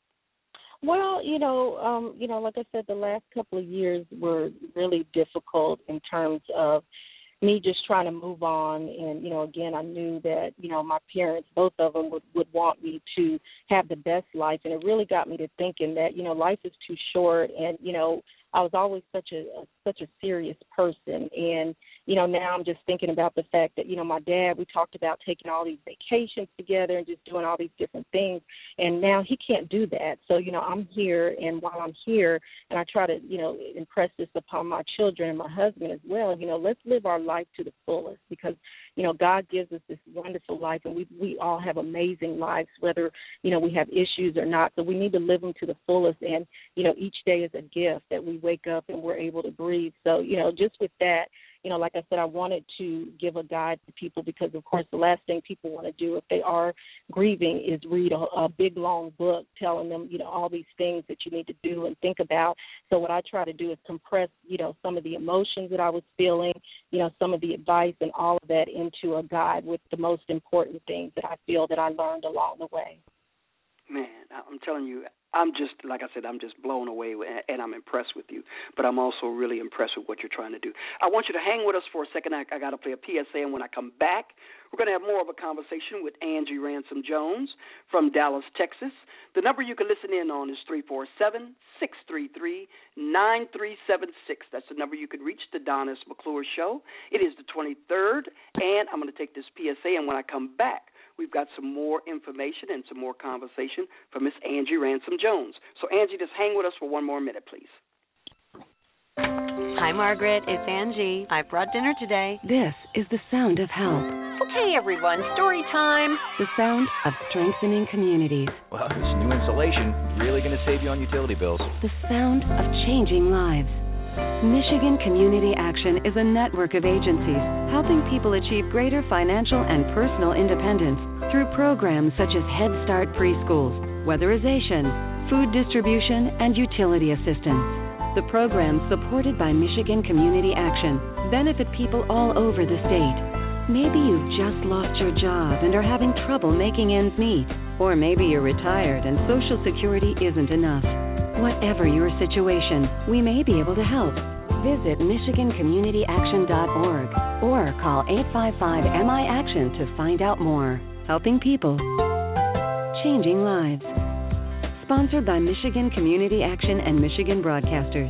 Well, you know, um, you know, like I said, the last couple of years were really difficult in terms of me just trying to move on. And, you know, again, I knew that, you know, my parents, both of them would, would want me to have the best life. And it really got me to thinking that, you know, life is too short. And, you know, I was always such a, a such a serious person. And, you know, now I'm just thinking about the fact that, you know, my dad, we talked about taking all these vacations together and just doing all these different things. And now he can't do that. So, you know, I'm here, and while I'm here, and I try to, you know, impress this upon my children and my husband as well, you know, let's live our life to the fullest, because, you know, God gives us this wonderful life, and we we all have amazing lives, whether, you know, we have issues or not. So we need to live them to the fullest. And, you know, each day is a gift that we wake up and we're able to breathe. So, you know, just with that, you know, like I said, I wanted to give a guide to people, because, of course, the last thing people want to do if they are grieving is read a, a big, long book telling them, you know, all these things that you need to do and think about. So what I try to do is compress, you know, some of the emotions that I was feeling, you know, some of the advice and all of that into a guide with the most important things that I feel that I learned along the way. Man, I'm telling you, I'm just, like I said, I'm just blown away, and I'm impressed with you. But I'm also really impressed with what you're trying to do. I want you to hang with us for a second. I, I got to play a P S A, and when I come back, we're going to have more of a conversation with Angie Ransom Jones from Dallas, Texas. The number you can listen in on is three four seven, six three three, nine three seven six. That's the number you can reach the Don S. McClure Show. It is the twenty-third, and I'm going to take this P S A, and when I come back, we've got some more information and some more conversation from Miss Angie Ransom Jones. So, Angie, just hang with us for one more minute, please. Hi, Margaret. It's Angie. I brought dinner today. This is the sound of help. Okay, everyone, story time. The sound of strengthening communities. Well, this new insulation really going to save you on utility bills. The sound of changing lives. Michigan Community Action is a network of agencies helping people achieve greater financial and personal independence through programs such as Head Start preschools, weatherization, food distribution, and utility assistance. The programs supported by Michigan Community Action benefit people all over the state. Maybe you've just lost your job and are having trouble making ends meet, or maybe you're retired and Social Security isn't enough. Whatever your situation, we may be able to help. Visit Michigan Community Action dot org or call eight five five M I Action to find out more. Helping people, changing lives. Sponsored by Michigan Community Action and Michigan Broadcasters.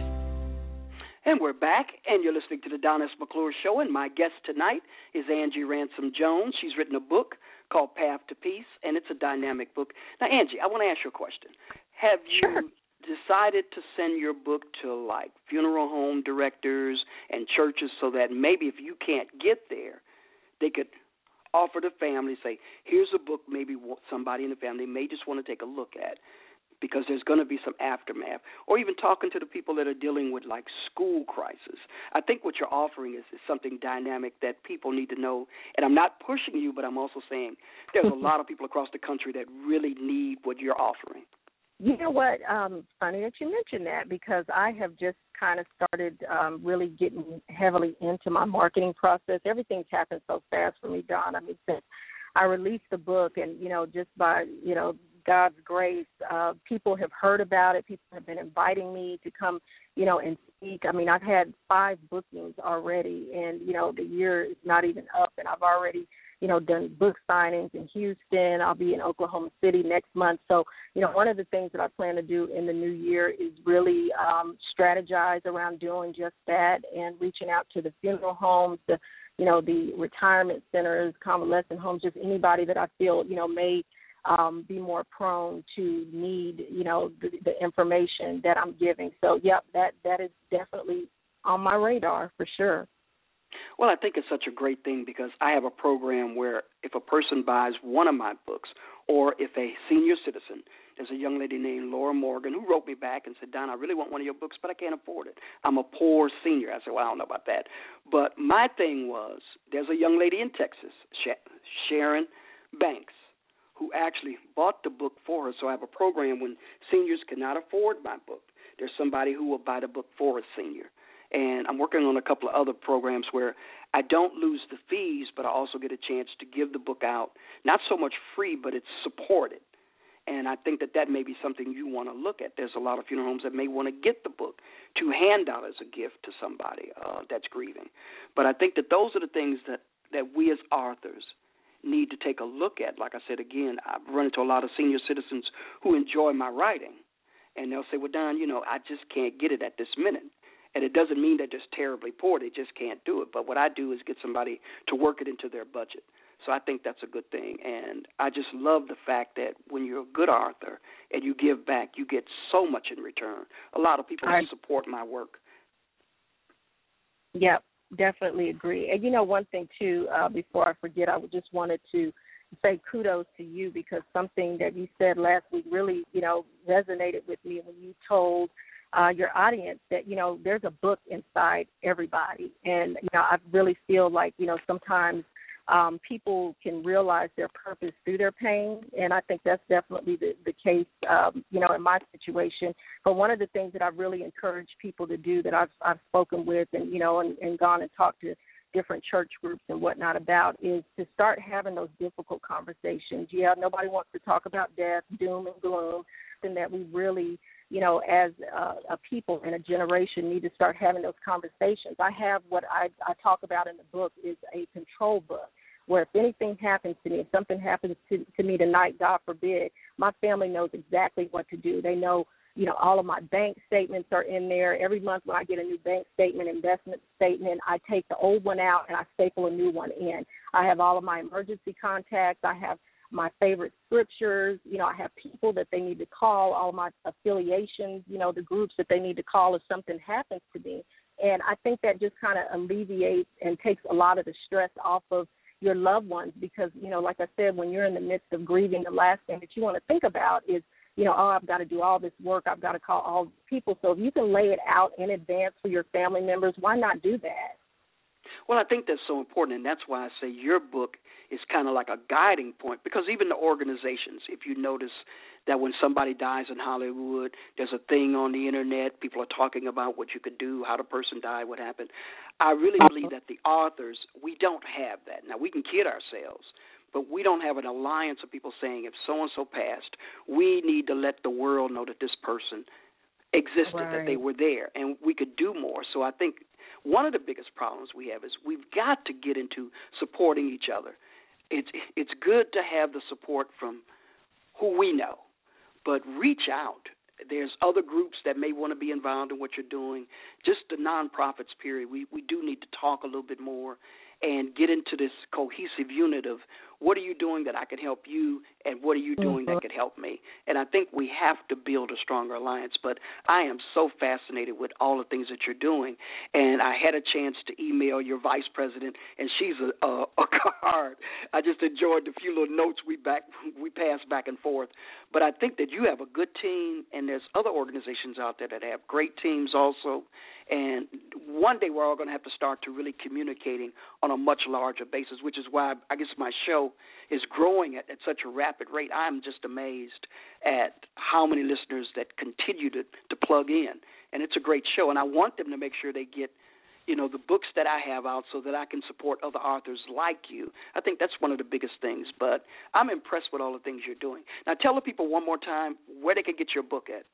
And we're back, and you're listening to the Don S. McClure Show, and my guest tonight is Angie Ransom Jones. She's written a book called Path to Peace, and it's a dynamic book. Now, Angie, I want to ask you a question. Have Sure. you decided to send your book to, like, funeral home directors and churches so that maybe if you can't get there, they could offer the family, say, here's a book maybe somebody in the family may just want to take a look at, because there's going to be some aftermath, or even talking to the people that are dealing with, like, school crisis. I think what you're offering is, is something dynamic that people need to know. And I'm not pushing you, but I'm also saying there's a lot of people across the country that really need what you're offering. You know what? Um, funny that you mentioned that, because I have just kind of started um, really getting heavily into my marketing process. Everything's happened so fast for me, Don. I mean, since I released the book, and, you know, just by, you know, God's grace, uh, people have heard about it. People have been inviting me to come, you know, and speak. I mean, I've had five bookings already, and, you know, the year is not even up, and I've already, you know, done book signings in Houston. I'll be in Oklahoma City next month. So, you know, one of the things that I plan to do in the new year is really um, strategize around doing just that and reaching out to the funeral homes, the, you know, the retirement centers, convalescent homes, just anybody that I feel, you know, may Um, be more prone to need, you know, the, the information that I'm giving. So, yep, that, that is definitely on my radar for sure. Well, I think it's such a great thing, because I have a program where if a person buys one of my books, or if a senior citizen, there's a young lady named Laura Morgan who wrote me back and said, Don, I really want one of your books, but I can't afford it. I'm a poor senior. I said, well, I don't know about that. But my thing was, there's a young lady in Texas, Sharon Banks, who actually bought the book for her. So I have a program when seniors cannot afford my book. There's somebody who will buy the book for a senior. And I'm working on a couple of other programs where I don't lose the fees, but I also get a chance to give the book out, not so much free, but it's supported. And I think that that may be something you want to look at. There's a lot of funeral homes that may want to get the book to hand out as a gift to somebody uh, that's grieving. But I think that those are the things that, that we as authors need to take a look at. Like I said, again, I've run into a lot of senior citizens who enjoy my writing, and they'll say, well, Don, you know, I just can't get it at this minute. And it doesn't mean they're just terribly poor. They just can't do it. But what I do is get somebody to work it into their budget. So I think that's a good thing. And I just love the fact that when you're a good author and you give back, you get so much in return. A lot of people I, support my work. Yep, definitely agree. And, you know, one thing, too, uh, before I forget, I just wanted to say kudos to you because something that you said last week really, you know, resonated with me when you told Uh, your audience that, you know, there's a book inside everybody. And, you know, I really feel like, you know, sometimes um, people can realize their purpose through their pain. And I think that's definitely the, the case, um, you know, in my situation. But one of the things that I really encourage people to do that I've, I've spoken with and, you know, and, and gone and talked to different church groups and whatnot about is to start having those difficult conversations. Yeah, nobody wants to talk about death, doom and gloom, and that we really, you know, as a, a people and a generation need to start having those conversations. I have what I, I talk about in the book is a control book where if anything happens to me, if something happens to, to me tonight, God forbid, my family knows exactly what to do. They know, you know, all of my bank statements are in there. Every month when I get a new bank statement, investment statement, I take the old one out and I staple a new one in. I have all of my emergency contacts. I have my favorite scriptures. You know, I have people that they need to call, all my affiliations, you know, the groups that they need to call if something happens to me. And I think that just kind of alleviates and takes a lot of the stress off of your loved ones because, you know, like I said, when you're in the midst of grieving, the last thing that you want to think about is, you know, oh, I've got to do all this work. I've got to call all these people. So if you can lay it out in advance for your family members, why not do that? Well, I think that's so important, and that's why I say your book is kind of like a guiding point because even the organizations, if you notice that when somebody dies in Hollywood, there's a thing on the Internet, people are talking about what you could do, how the person died, what happened. I really believe that the authors, we don't have that. Now, we can kid ourselves, but we don't have an alliance of people saying if so-and-so passed, we need to let the world know that this person existed, right, that they were there, and we could do more. So I think one of the biggest problems we have is we've got to get into supporting each other. It's it's good to have the support from who we know, but reach out. There's other groups that may want to be involved in what you're doing. Just the nonprofits, period. We we do need to talk a little bit more and get into this cohesive unit of what are you doing that I can help you and what are you doing mm-hmm. that could help me. And I think we have to build a stronger alliance. But I am so fascinated with all the things that you're doing. And I had a chance to email your vice president, and she's a, a, a card. I just enjoyed the few little notes we back we passed back and forth. But I think that you have a good team, and there's other organizations out there that have great teams also. And one day we're all going to have to start to really communicating on a much larger basis, which is why I guess my show is growing at, at such a rapid rate. I'm just amazed at how many listeners that continue to, to plug in. And it's a great show, and I want them to make sure they get, you know, the books that I have out so that I can support other authors like you. I think that's one of the biggest things. But I'm impressed with all the things you're doing. Now tell the people one more time where they can get your book at.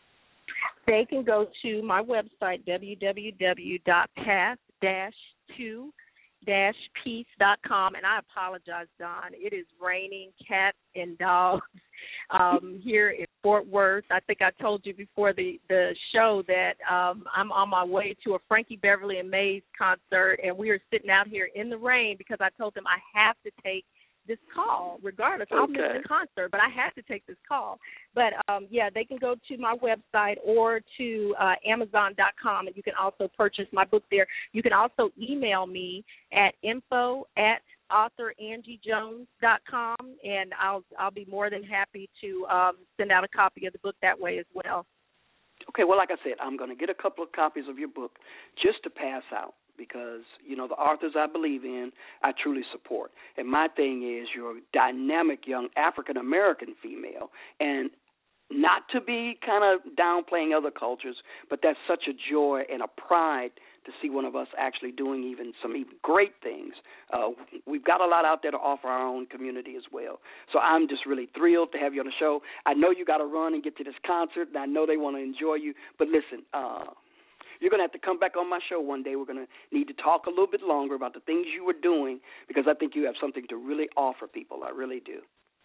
They can go to my website, w w w dot path dash two dash peace dot com. And I apologize, Don. It is raining cats and dogs um, here in Fort Worth. I think I told you before the, the show that um, I'm on my way to a Frankie Beverly and Mays concert, and we are sitting out here in the rain because I told them I have to take this call, regardless. Okay. I'll miss the concert, but I have to take this call. But, um, yeah, they can go to my website or to uh, amazon dot com, and you can also purchase my book there. You can also email me at info at author angie jones dot com, and I'll I'll be more than happy to um, send out a copy of the book that way as well. Okay, well, like I said, I'm going to get a couple of copies of your book just to pass out. Because, you know, the authors I believe in, I truly support. And my thing is you're a dynamic young African-American female, and not to be kind of downplaying other cultures, but that's such a joy and a pride to see one of us actually doing even some even great things. Uh, we've got a lot out there to offer our own community as well. So I'm just really thrilled to have you on the show. I know you got to run and get to this concert, and I know they want to enjoy you. But listen, uh, you're going to have to come back on my show one day. We're going to need to talk a little bit longer about the things you were doing because I think you have something to really offer people. I really do.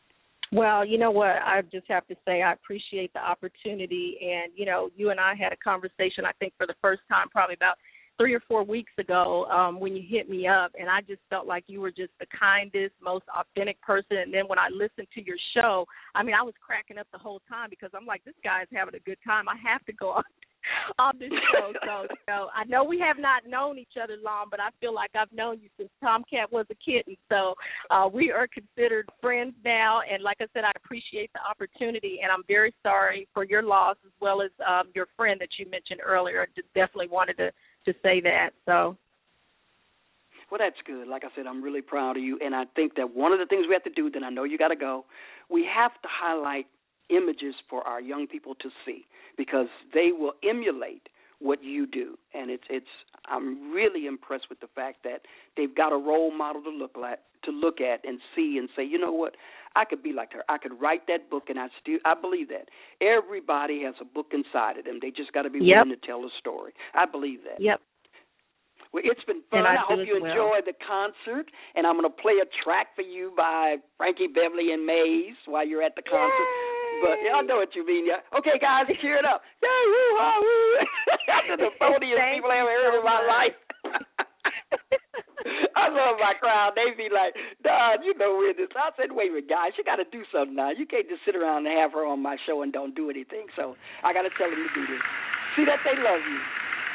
Well, you know what, I just have to say I appreciate the opportunity. And, you know, you and I had a conversation, I think, for the first time probably about three or four weeks ago um, when you hit me up, and I just felt like you were just the kindest, most authentic person. And then when I listened to your show, I mean, I was cracking up the whole time because I'm like, this guy's having a good time. I have to go on, on this show. So, you know, I know we have not known each other long, but I feel like I've known you since Tomcat was a kitten. So uh, we are considered friends now. And like I said, I appreciate the opportunity, and I'm very sorry for your loss as well as um, your friend that you mentioned earlier. I just definitely wanted to to say that. So, well, that's good. Like I said, I'm really proud of you, and I think that one of the things we have to do, then I know you got to go, we have to highlight images for our young people to see because they will emulate what you do, and it's it's. I'm really impressed with the fact that they've got a role model to look at, to look at and see and say, you know what, I could be like her. I could write that book, and I still I believe that. Everybody has a book inside of them. They just got to be yep. willing to tell a story. I believe that. Yep. Well, it's been fun. I, I hope you well. enjoyed the concert, and I'm going to play a track for you by Frankie Beverly and Mays while you're at the concert. Yay! But yeah, I know what you mean. Yeah. Okay, guys, cheer it up. Yay, woo, ha, woo. That's the funniest people I ever heard in my life. I love my crowd. They be like, Don, you know we're this. I said, wait a minute, guys, you got to do something now. You can't just sit around and have her on my show and don't do anything. So I got to tell them to do this. See that they love you.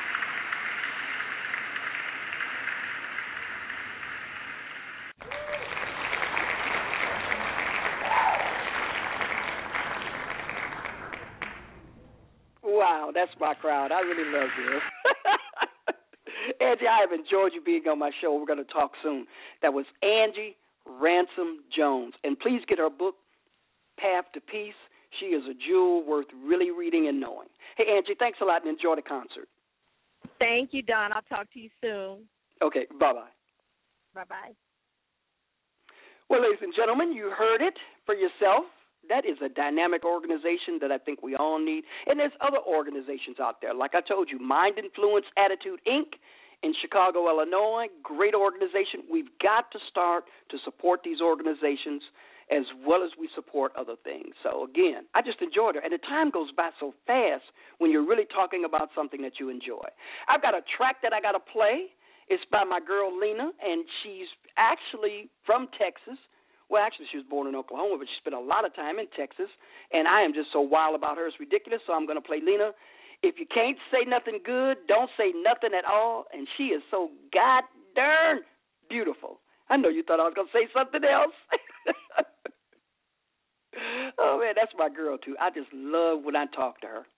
Wow, that's my crowd. I really love you. Angie, I have enjoyed you being on my show. We're going to talk soon. That was Angie Ransom Jones. And please get her book, Path to Peace. She is a jewel worth really reading and knowing. Hey, Angie, thanks a lot and enjoy the concert. Thank you, Don. I'll talk to you soon. Okay, bye-bye. Bye-bye. Well, ladies and gentlemen, you heard it for yourself. That is a dynamic organization that I think we all need. And there's other organizations out there. Like I told you, Mind Influence Attitude, Incorporated in Chicago, Illinois, great organization. We've got to start to support these organizations as well as we support other things. So, again, I just enjoyed her. And the time goes by so fast when you're really talking about something that you enjoy. I've got a track that I got to play. It's by my girl Lena, and she's actually from Texas. Well, actually, she was born in Oklahoma, but she spent a lot of time in Texas, and I am just so wild about her. It's ridiculous, so I'm going to play Lena. If you can't say nothing good, don't say nothing at all, and she is so god darn beautiful. I know you thought I was going to say something else. Oh, man, that's my girl, too. I just love when I talk to her.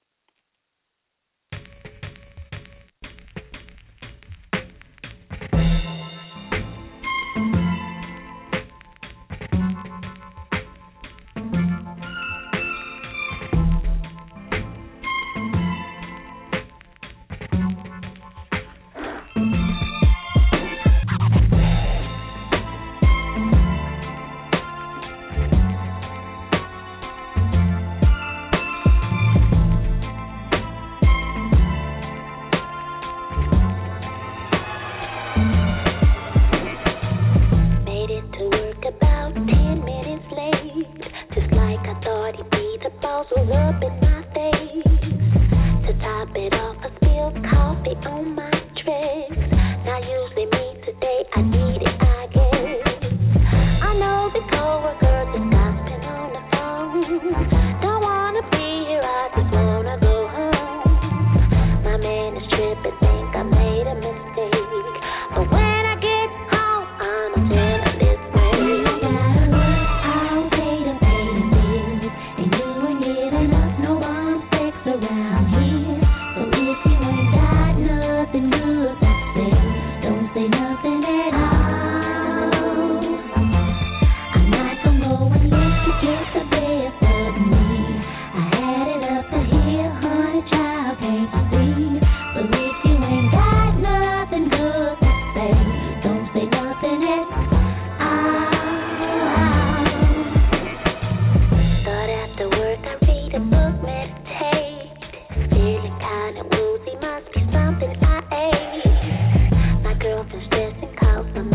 Something I ate. My girlfriend's stressing 'cause I'm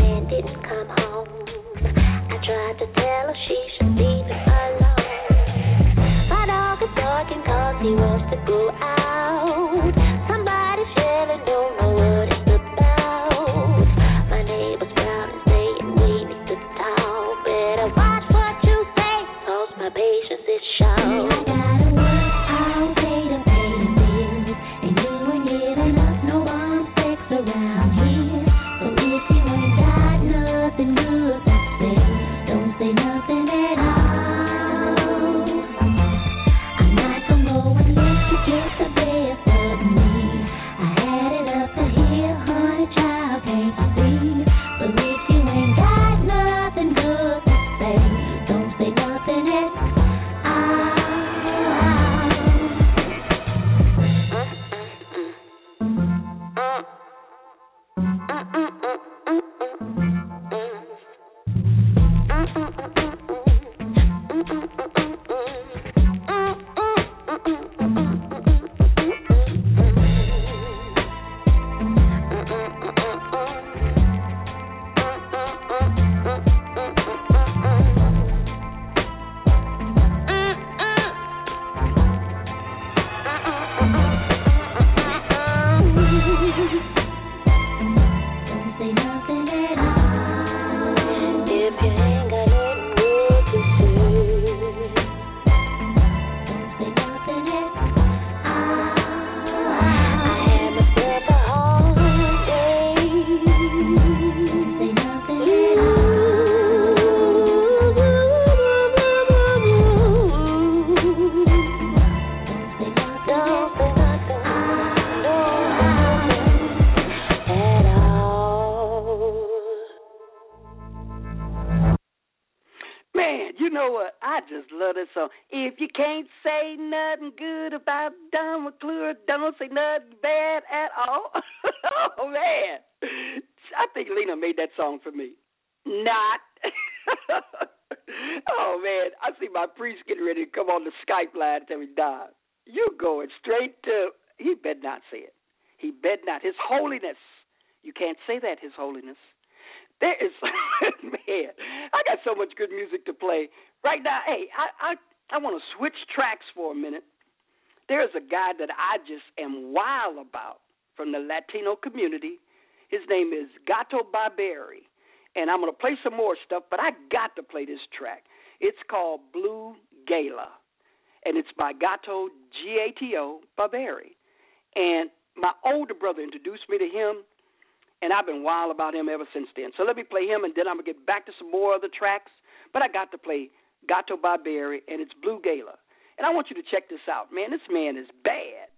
say nothing at all. If you ain't got nothing more to say, don't say nothing at all. I had myself a hard day. Don't say nothing at all. You know what? I just love this song. If you can't say nothing good about Don McClure, don't say nothing bad at all. Oh, man. I think Lena made that song for me. Not. Oh, man. I see my priest getting ready to come on the Skype line and tell me, Don, you're going straight to, he better not say it. He better not. His holiness. You can't say that, His holiness. There is, man, I got so much good music to play. Right now, hey, I, I, I want to switch tracks for a minute. There is a guy that I just am wild about from the Latino community. His name is Gato Barberi, and I'm going to play some more stuff, but I got to play this track. It's called Blue Gala, and it's by Gato, G A T O, Barberi. And my older brother introduced me to him, and I've been wild about him ever since then. So let me play him, and then I'm going to get back to some more other tracks. But I got to play Gato Barberi, and it's Blue Gala. And I want you to check this out. Man, this man is bad.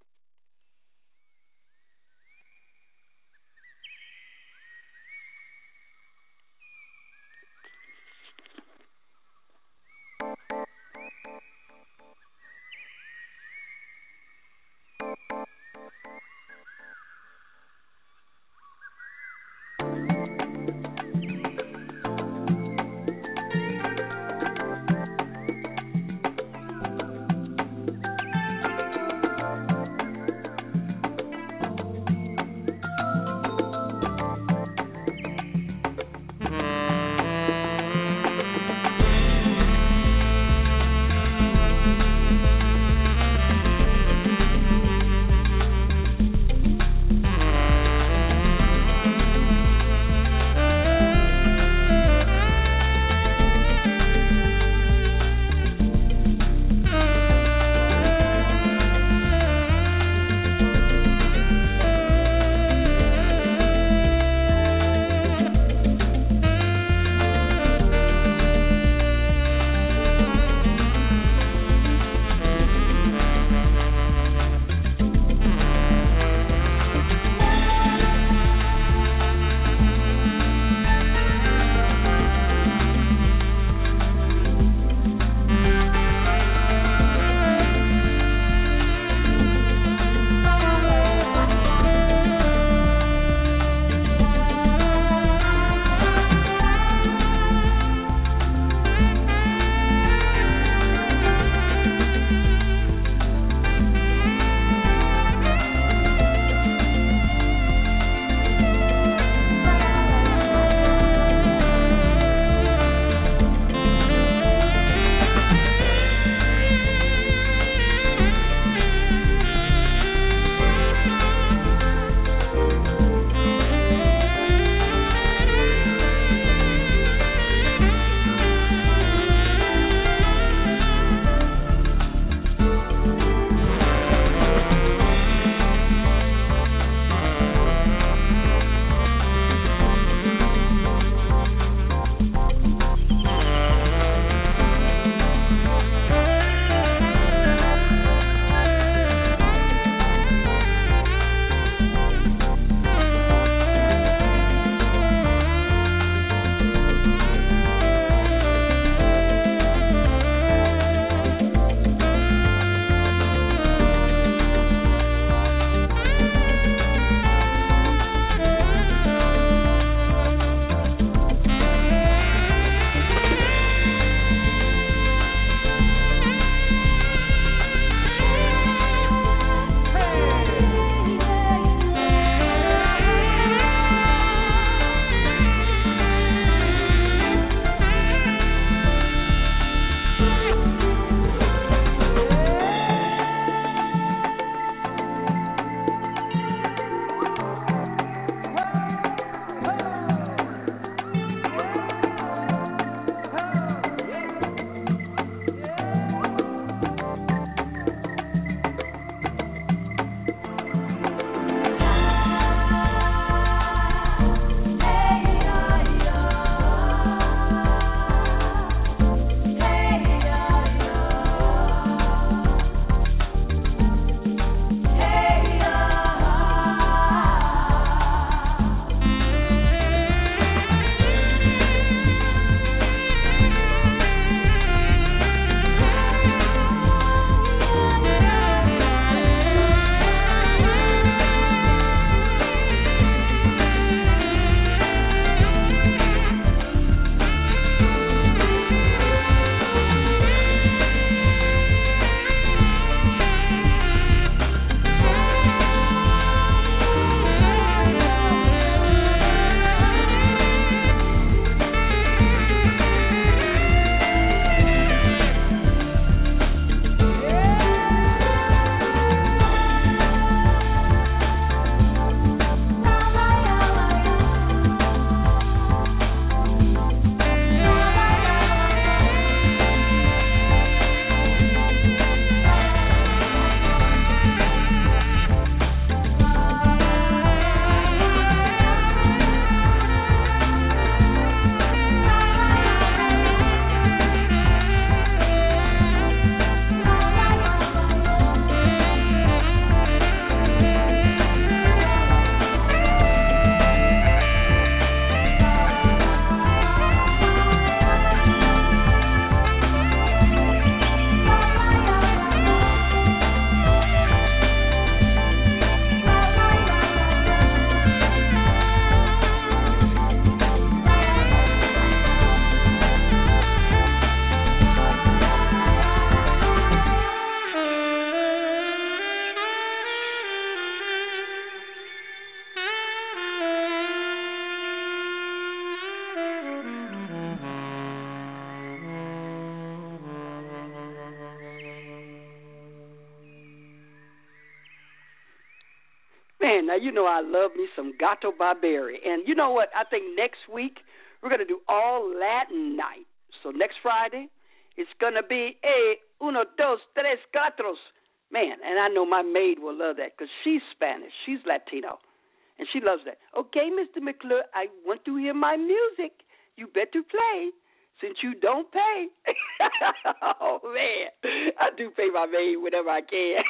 Now, you know I love me some Gato Barberi. And you know what? I think next week we're going to do all Latin night. So next Friday, it's going to be a uno, dos, tres, cuatros. Man, and I know my maid will love that because she's Spanish. She's Latino, and she loves that. Okay, Mister McClure, I want to hear my music. You better play since you don't pay. Oh, man. I do pay my maid whenever I can.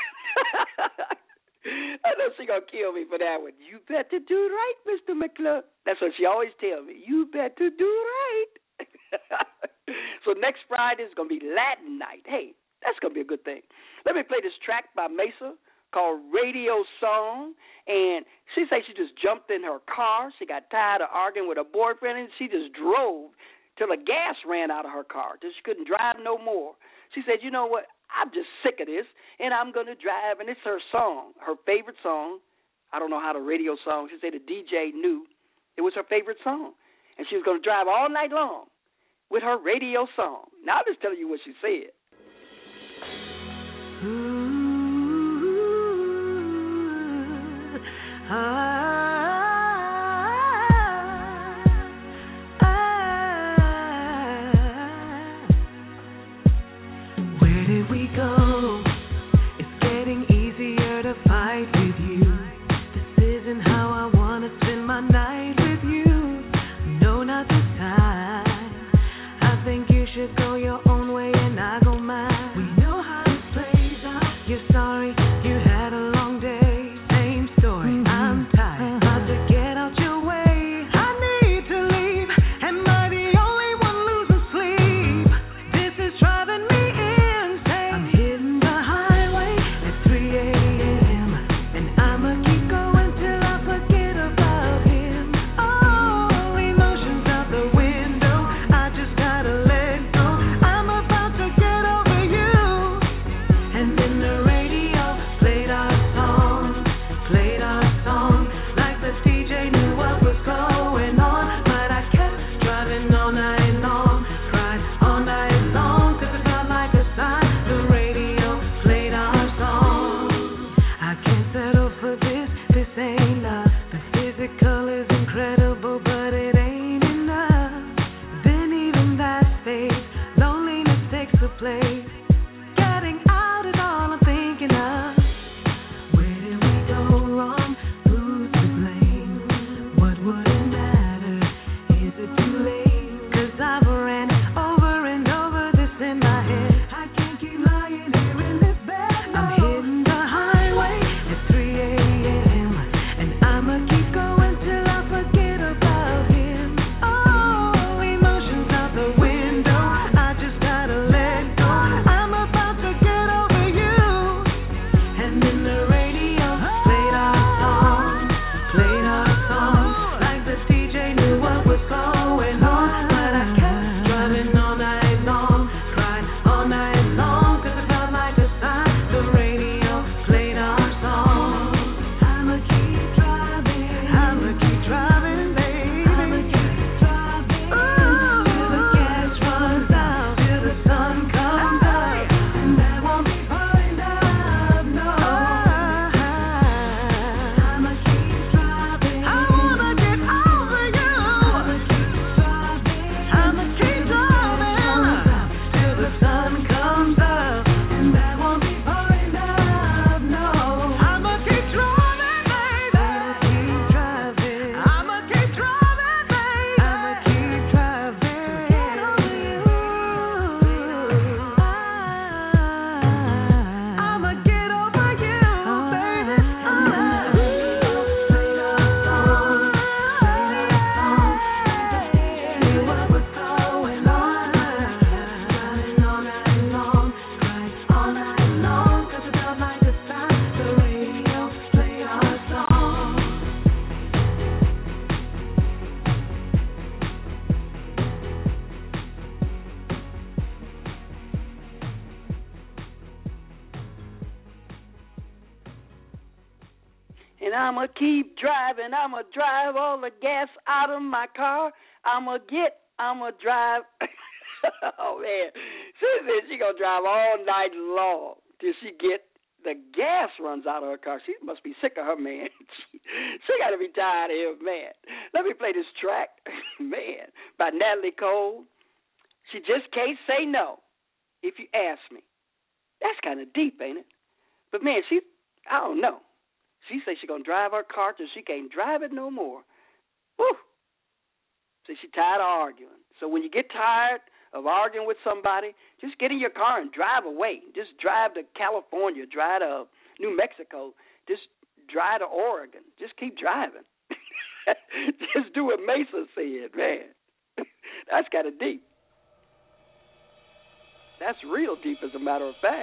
I know she's going to kill me for that one. You better do right, Mister McClure. That's what she always tells me. You better do right. So next Friday is going to be Latin night. Hey, that's going to be a good thing. Let me play this track by Mesa called Radio Song. And she says she just jumped in her car. She got tired of arguing with her boyfriend, and she just drove till the gas ran out of her car, till she couldn't drive no more. She said, you know what, I'm just sick of this, and I'm going to drive. And it's her song, her favorite song. I don't know how the radio song, she said the D J knew it was her favorite song. And she was going to drive all night long with her radio song. Now, I'm just telling you what she said. Ooh, ah. And I'ma keep driving, I'ma drive all the gas out of my car. I'ma get, I'ma drive. Oh, man. She said she gonna drive all night long till she get the gas runs out of her car. She must be sick of her man. She got to be tired of him, man. Let me play this track, man, by Natalie Cole. She just can't say no if you ask me. That's kind of deep, ain't it? But, man, she, I don't know. She says she's going to drive her car till she can't drive it no more. Whew. So she's tired of arguing. So when you get tired of arguing with somebody, just get in your car and drive away. Just drive to California, drive to New Mexico, just drive to Oregon. Just keep driving. Just do what Mesa said, man. That's kind of deep. That's real deep, as a matter of fact.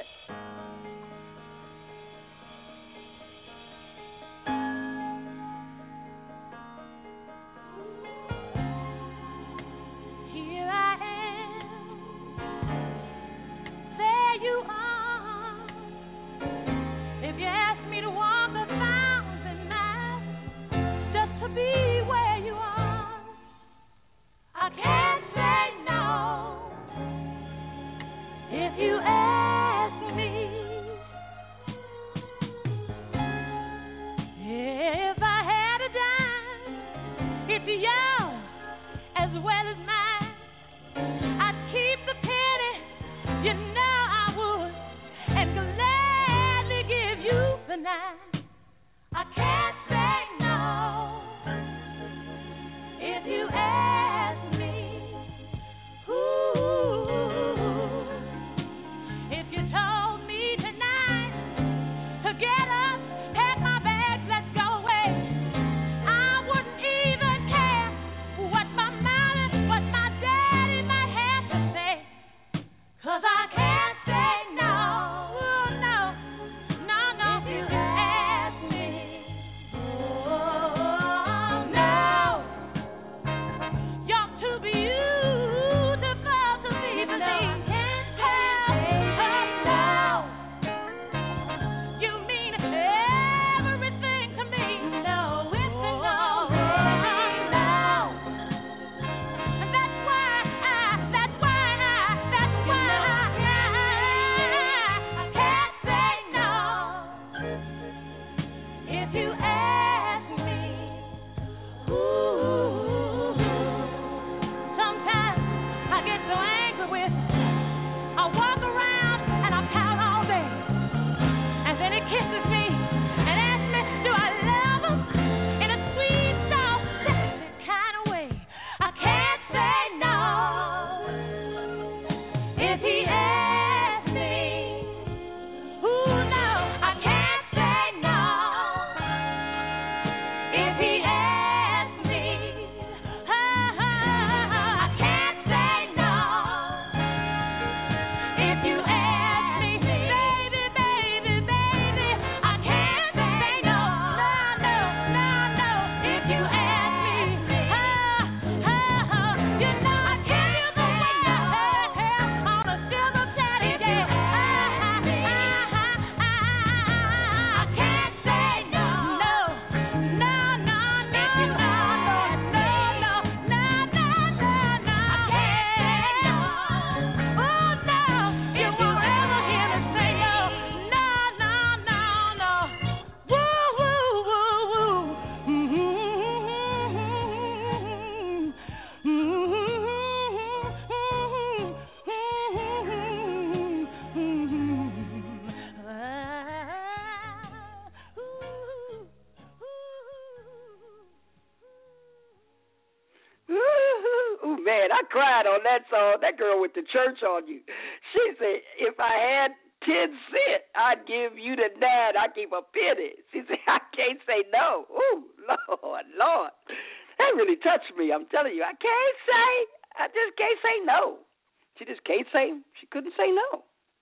Cried on that song, that girl with the church on you. She said, if I had ten cents, I'd give you the nine. I keep a penny. She said, I can't say no. Ooh, Lord, Lord. That really touched me. I'm telling you, I can't say, I just can't say no. She just can't say, she couldn't say no.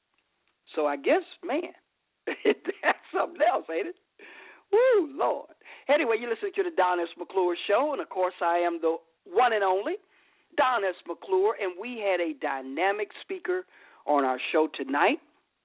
So I guess, man, that's something else, ain't it? Woo, Lord. Anyway, you're listening to the Don S. McClure Show, and of course I am the one and only Don S. McClure, and we had a dynamic speaker on our show tonight,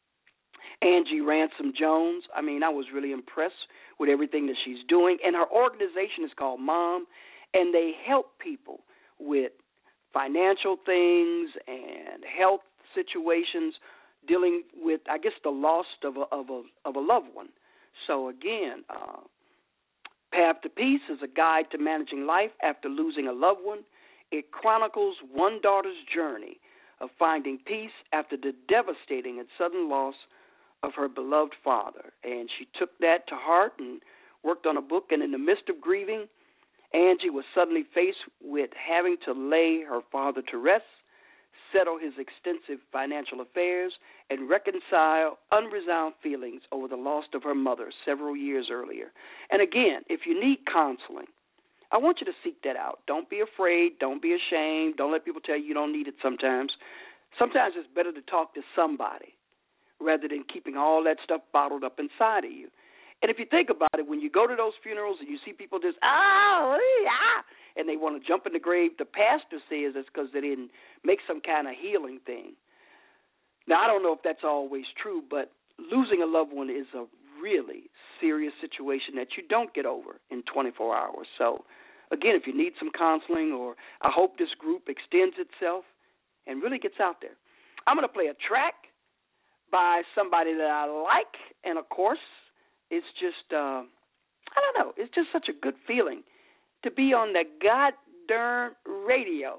Angie Ransom Jones. I mean, I was really impressed with everything that she's doing, and her organization is called Mom, and they help people with financial things and health situations, dealing with, I guess, the loss of a, of a, of a loved one. So, again, uh, Path to Peace is a guide to managing life after losing a loved one. It chronicles one daughter's journey of finding peace after the devastating and sudden loss of her beloved father. And she took that to heart and worked on a book, and in the midst of grieving, Angie was suddenly faced with having to lay her father to rest, settle his extensive financial affairs, and reconcile unresolved feelings over the loss of her mother several years earlier. And again, if you need counseling, I want you to seek that out. Don't be afraid. Don't be ashamed. Don't let people tell you you don't need it sometimes. Sometimes it's better to talk to somebody rather than keeping all that stuff bottled up inside of you. And if you think about it, when you go to those funerals and you see people just, ah, ah, and they want to jump in the grave, the pastor says it's because they didn't make some kind of healing thing. Now, I don't know if that's always true, but losing a loved one is a really serious situation that you don't get over in twenty-four hours. So, again, if you need some counseling, or I hope this group extends itself and really gets out there. I'm going to play a track by somebody that I like, and, of course, it's just, uh, I don't know, it's just such a good feeling to be on the goddamn radio.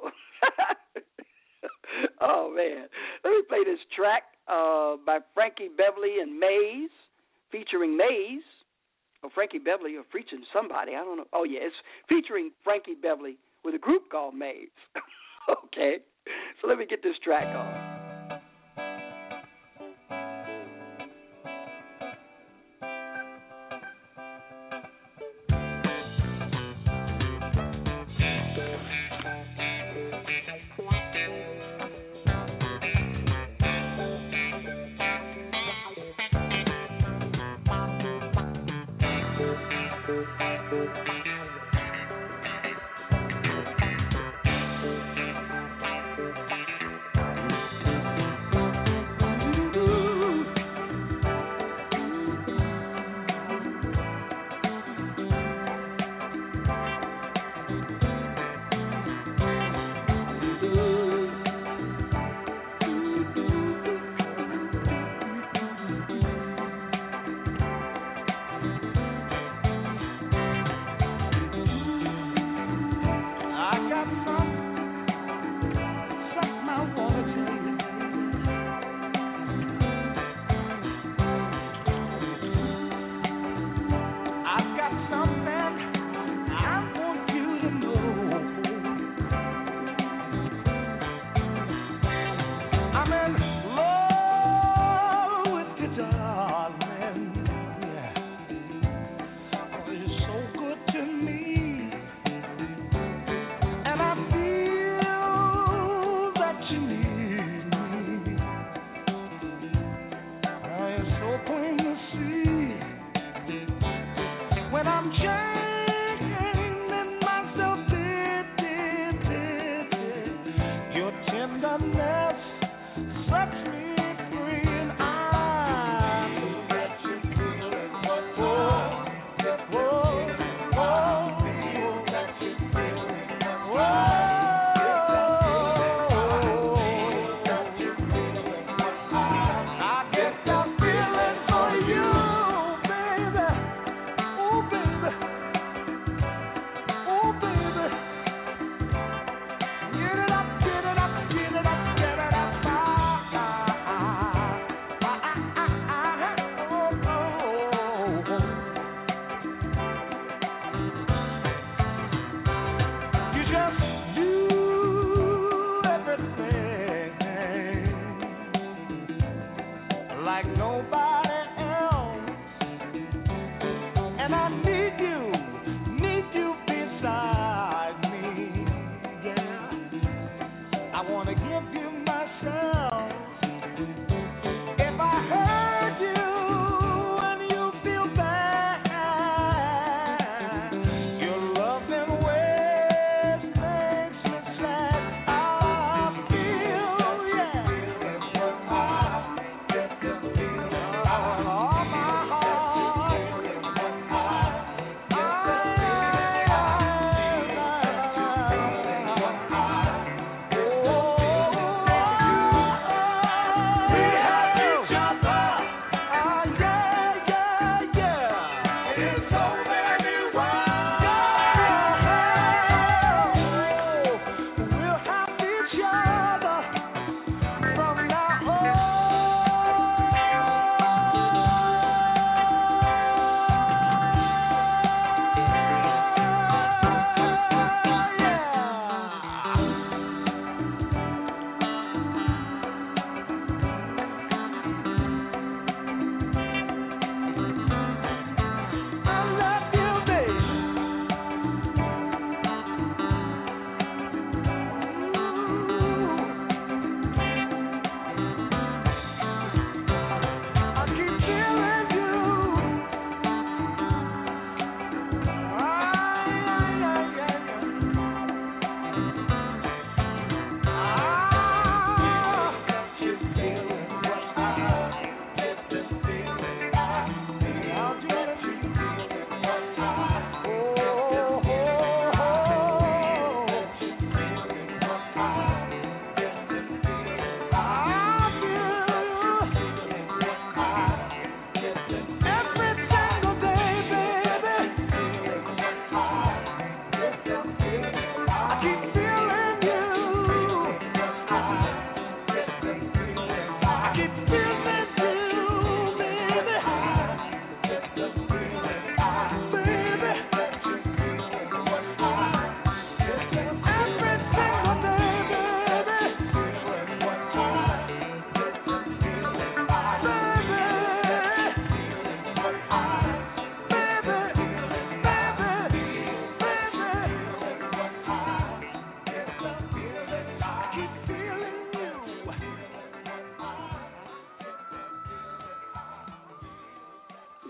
Oh, man. Let me play this track uh, by Frankie Beverly and Maze, featuring Maze, or Frankie Beverly, or featuring somebody, I don't know. Oh, yeah, it's featuring Frankie Beverly with a group called Maze. Okay, so let me get this track on. Get it up, get it up, get it up.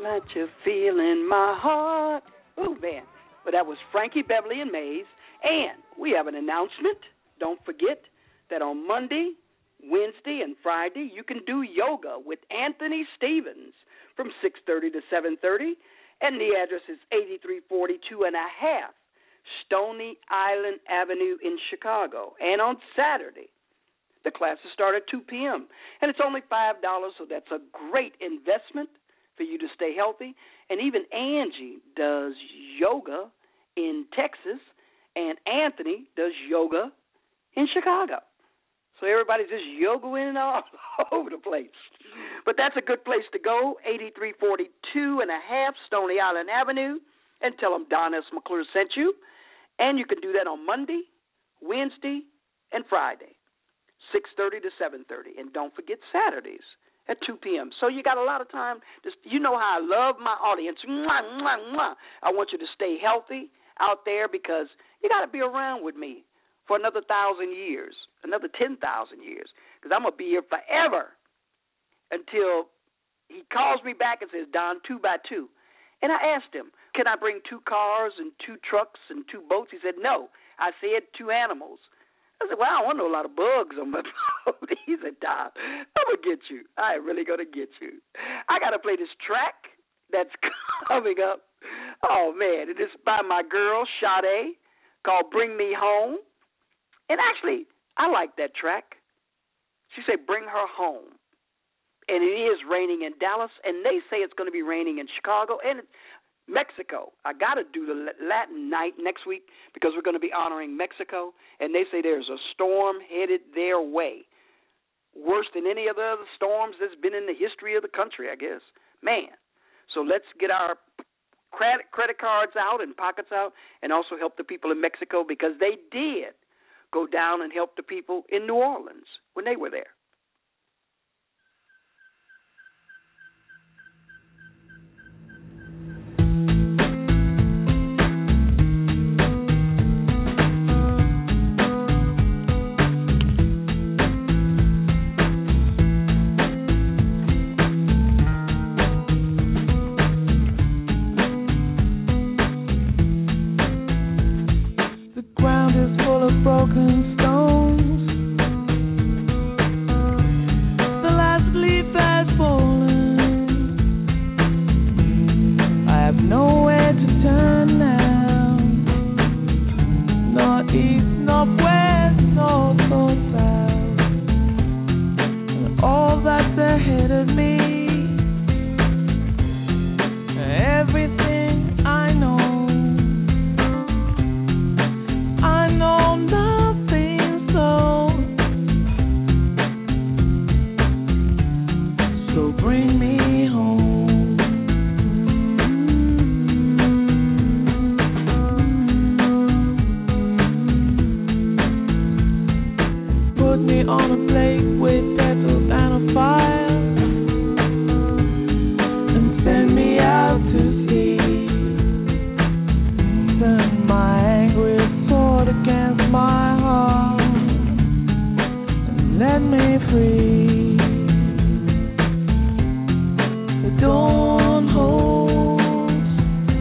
Let you feel in my heart. Oh, man. But that was Frankie Beverly and Mays. And we have an announcement. Don't forget that on Monday, Wednesday, and Friday, you can do yoga with Anthony Stevens from six thirty to seven thirty. And the address is eighty-three forty-two and a half Stony Island Avenue in Chicago. And on Saturday, the classes start at two p.m. And it's only five dollars, so that's a great investment for you to stay healthy. And even Angie does yoga in Texas, and Anthony does yoga in Chicago. So everybody's just yogaing all over the place. But that's a good place to go, eighty-three forty-two and a half Stony Island Avenue, and tell them Don S. McClure sent you. And you can do that on Monday, Wednesday, and Friday, six thirty to seven thirty. And don't forget Saturdays at two p.m. So you got a lot of time. To, you know how I love my audience. Mwah, mwah, mwah. I want you to stay healthy out there because you got to be around with me for another thousand years, another ten thousand years, because I'm going to be here forever until he calls me back and says, Don, two by two. And I asked him, can I bring two cars and two trucks and two boats? He said, no. I said two animals. I said, well, I don't want no lot of bugs on my boat. He said, Don, I'm going to get you. I am really going to get you. I got to play this track that's coming up. Oh, man, it is by my girl, Sade, called Bring Me Home. And actually, I like that track. She said, bring her home. And it is raining in Dallas, and they say it's going to be raining in Chicago and Mexico. I got to do the Latin night next week because we're going to be honoring Mexico, and they say there's a storm headed their way, worse than any of the other storms that's been in the history of the country, I guess. Man, so let's get our credit credit cards out and pockets out and also help the people in Mexico because they did go down and help the people in New Orleans when they were there. Broken stones, the last leaf has fallen. I have nowhere to turn now, not east, not west, not south, and all that's ahead of me, everything I know. On a plate with petals and a fire, and send me out to sea. Turn my angry sword against my heart, and let me free. The dawn holds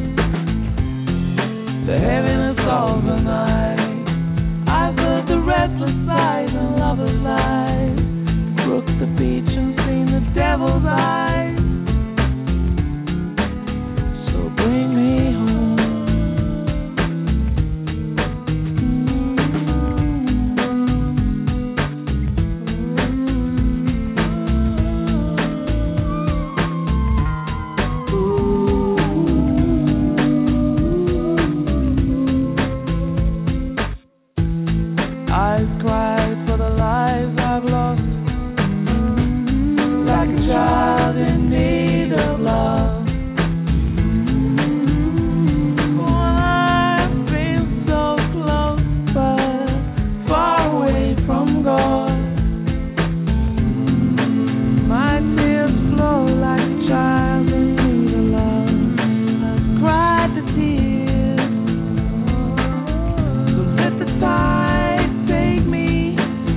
the heaviness of the night. I've heard the restless sighs and lover's lies, crooked the beach and seen the devil's eyes. So bring me home. Child in need of love. Oh, I've been so close, but far away from God. My tears flow like a child in need of love. I've cried the tears, so let the tide take me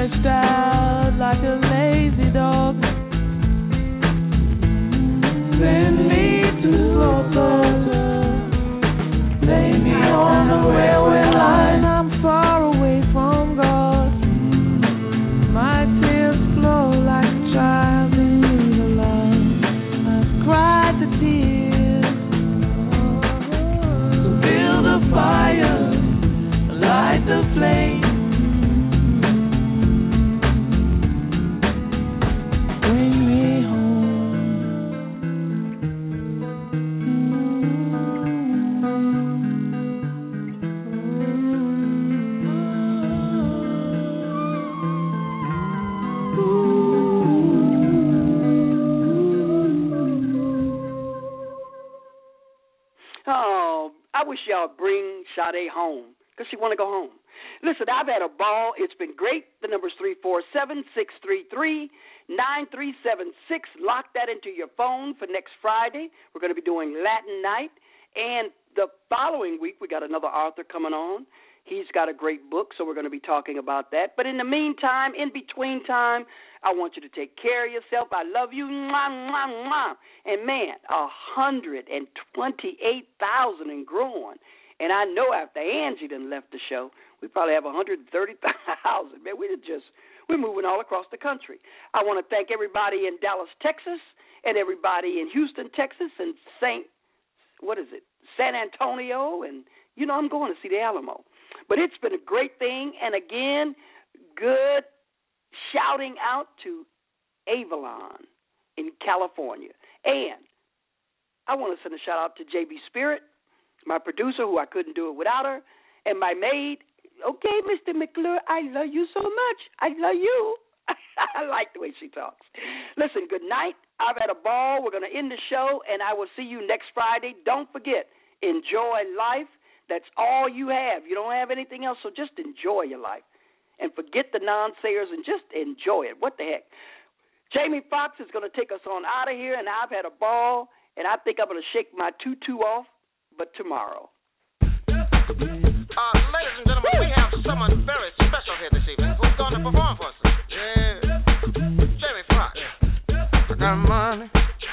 stretched out like a lazy dog. Send me to Florida. Lay me on the railway line. I'm far away from God. My tears flow like a child in need of love. I've cried the tears. So build a fire, light the flame. Bring me home. Oh, I wish y'all bring Sade home because she want to go home. Listen, I've had a ball. It's been great. The number's three four seven, six three three, nine three seven six. Lock that into your phone for next Friday. We're going to be doing Latin Night. And the following week, we got another author coming on. He's got a great book, so we're going to be talking about that. But in the meantime, in between time, I want you to take care of yourself. I love you. Mwah, mwah, mwah. And, man, one hundred twenty-eight thousand and growing. And I know after Angie done left the show, we probably have one hundred thirty thousand. Man, we're just, we're moving all across the country. I want to thank everybody in Dallas, Texas, and everybody in Houston, Texas, and Saint, what is it, San Antonio, and, you know, I'm going to see the Alamo. But it's been a great thing, and again, good shouting out to Avalon in California. And I want to send a shout-out to J B Spirit, my producer, who I couldn't do it without her, and my maid. Okay, Mister McClure, I love you so much. I love you. I like the way she talks. Listen, good night. I've had a ball. We're going to end the show, and I will see you next Friday. Don't forget, enjoy life. That's all you have. You don't have anything else, so just enjoy your life. And forget the non-sayers and just enjoy it. What the heck? Jamie Foxx is going to take us on out of here, and I've had a ball, and I think I'm going to shake my tutu off, but tomorrow. Uh, ladies and gentlemen, we have someone very special here this evening who's going to perform for us. Yeah, Jamie Foxx. I got money,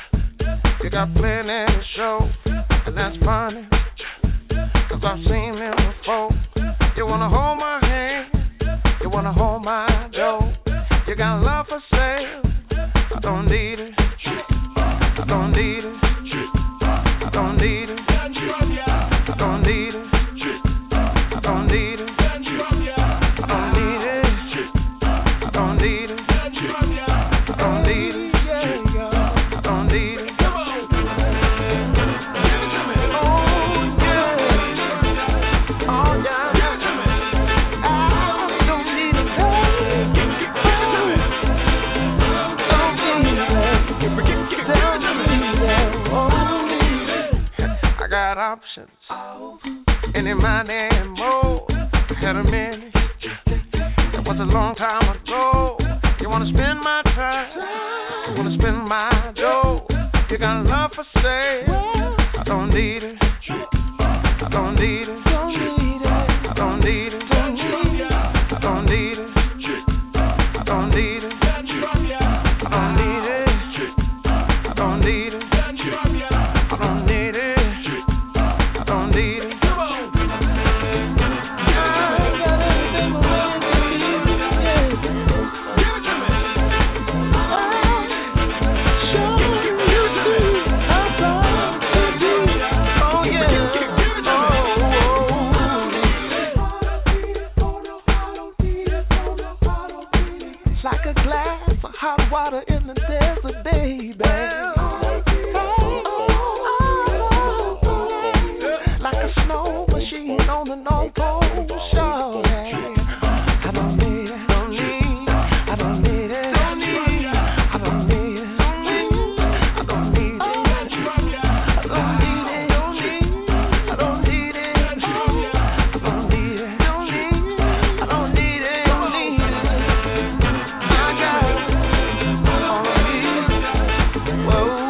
you got plenty to show, and that's funny. Cause I've seen them before. You wanna hold my hand, you wanna hold my dough. You got love for sale, I don't need it, I don't need it, I don't need it, I don't need it, I don't need it, I don't need it, I don't need it, I don't need it, I don't need it. Options, any money and more. Had a minute, it was a long time ago. You wanna spend my time, you wanna spend my dough. You got love for sale, I don't need it, I don't need it, I don't need it, I don't need it, I don't need it, I don't need it, I don't need it, I don't need it. Water in the desert, baby. Like a snow machine on the North Pole shore. I don't need it, don't need, I don't need it, don't need, I don't need it, I don't need it, I don't need it, I don't need it, I don't need it, I don't need it, I don't need it, don't need it. I got it. Whoa.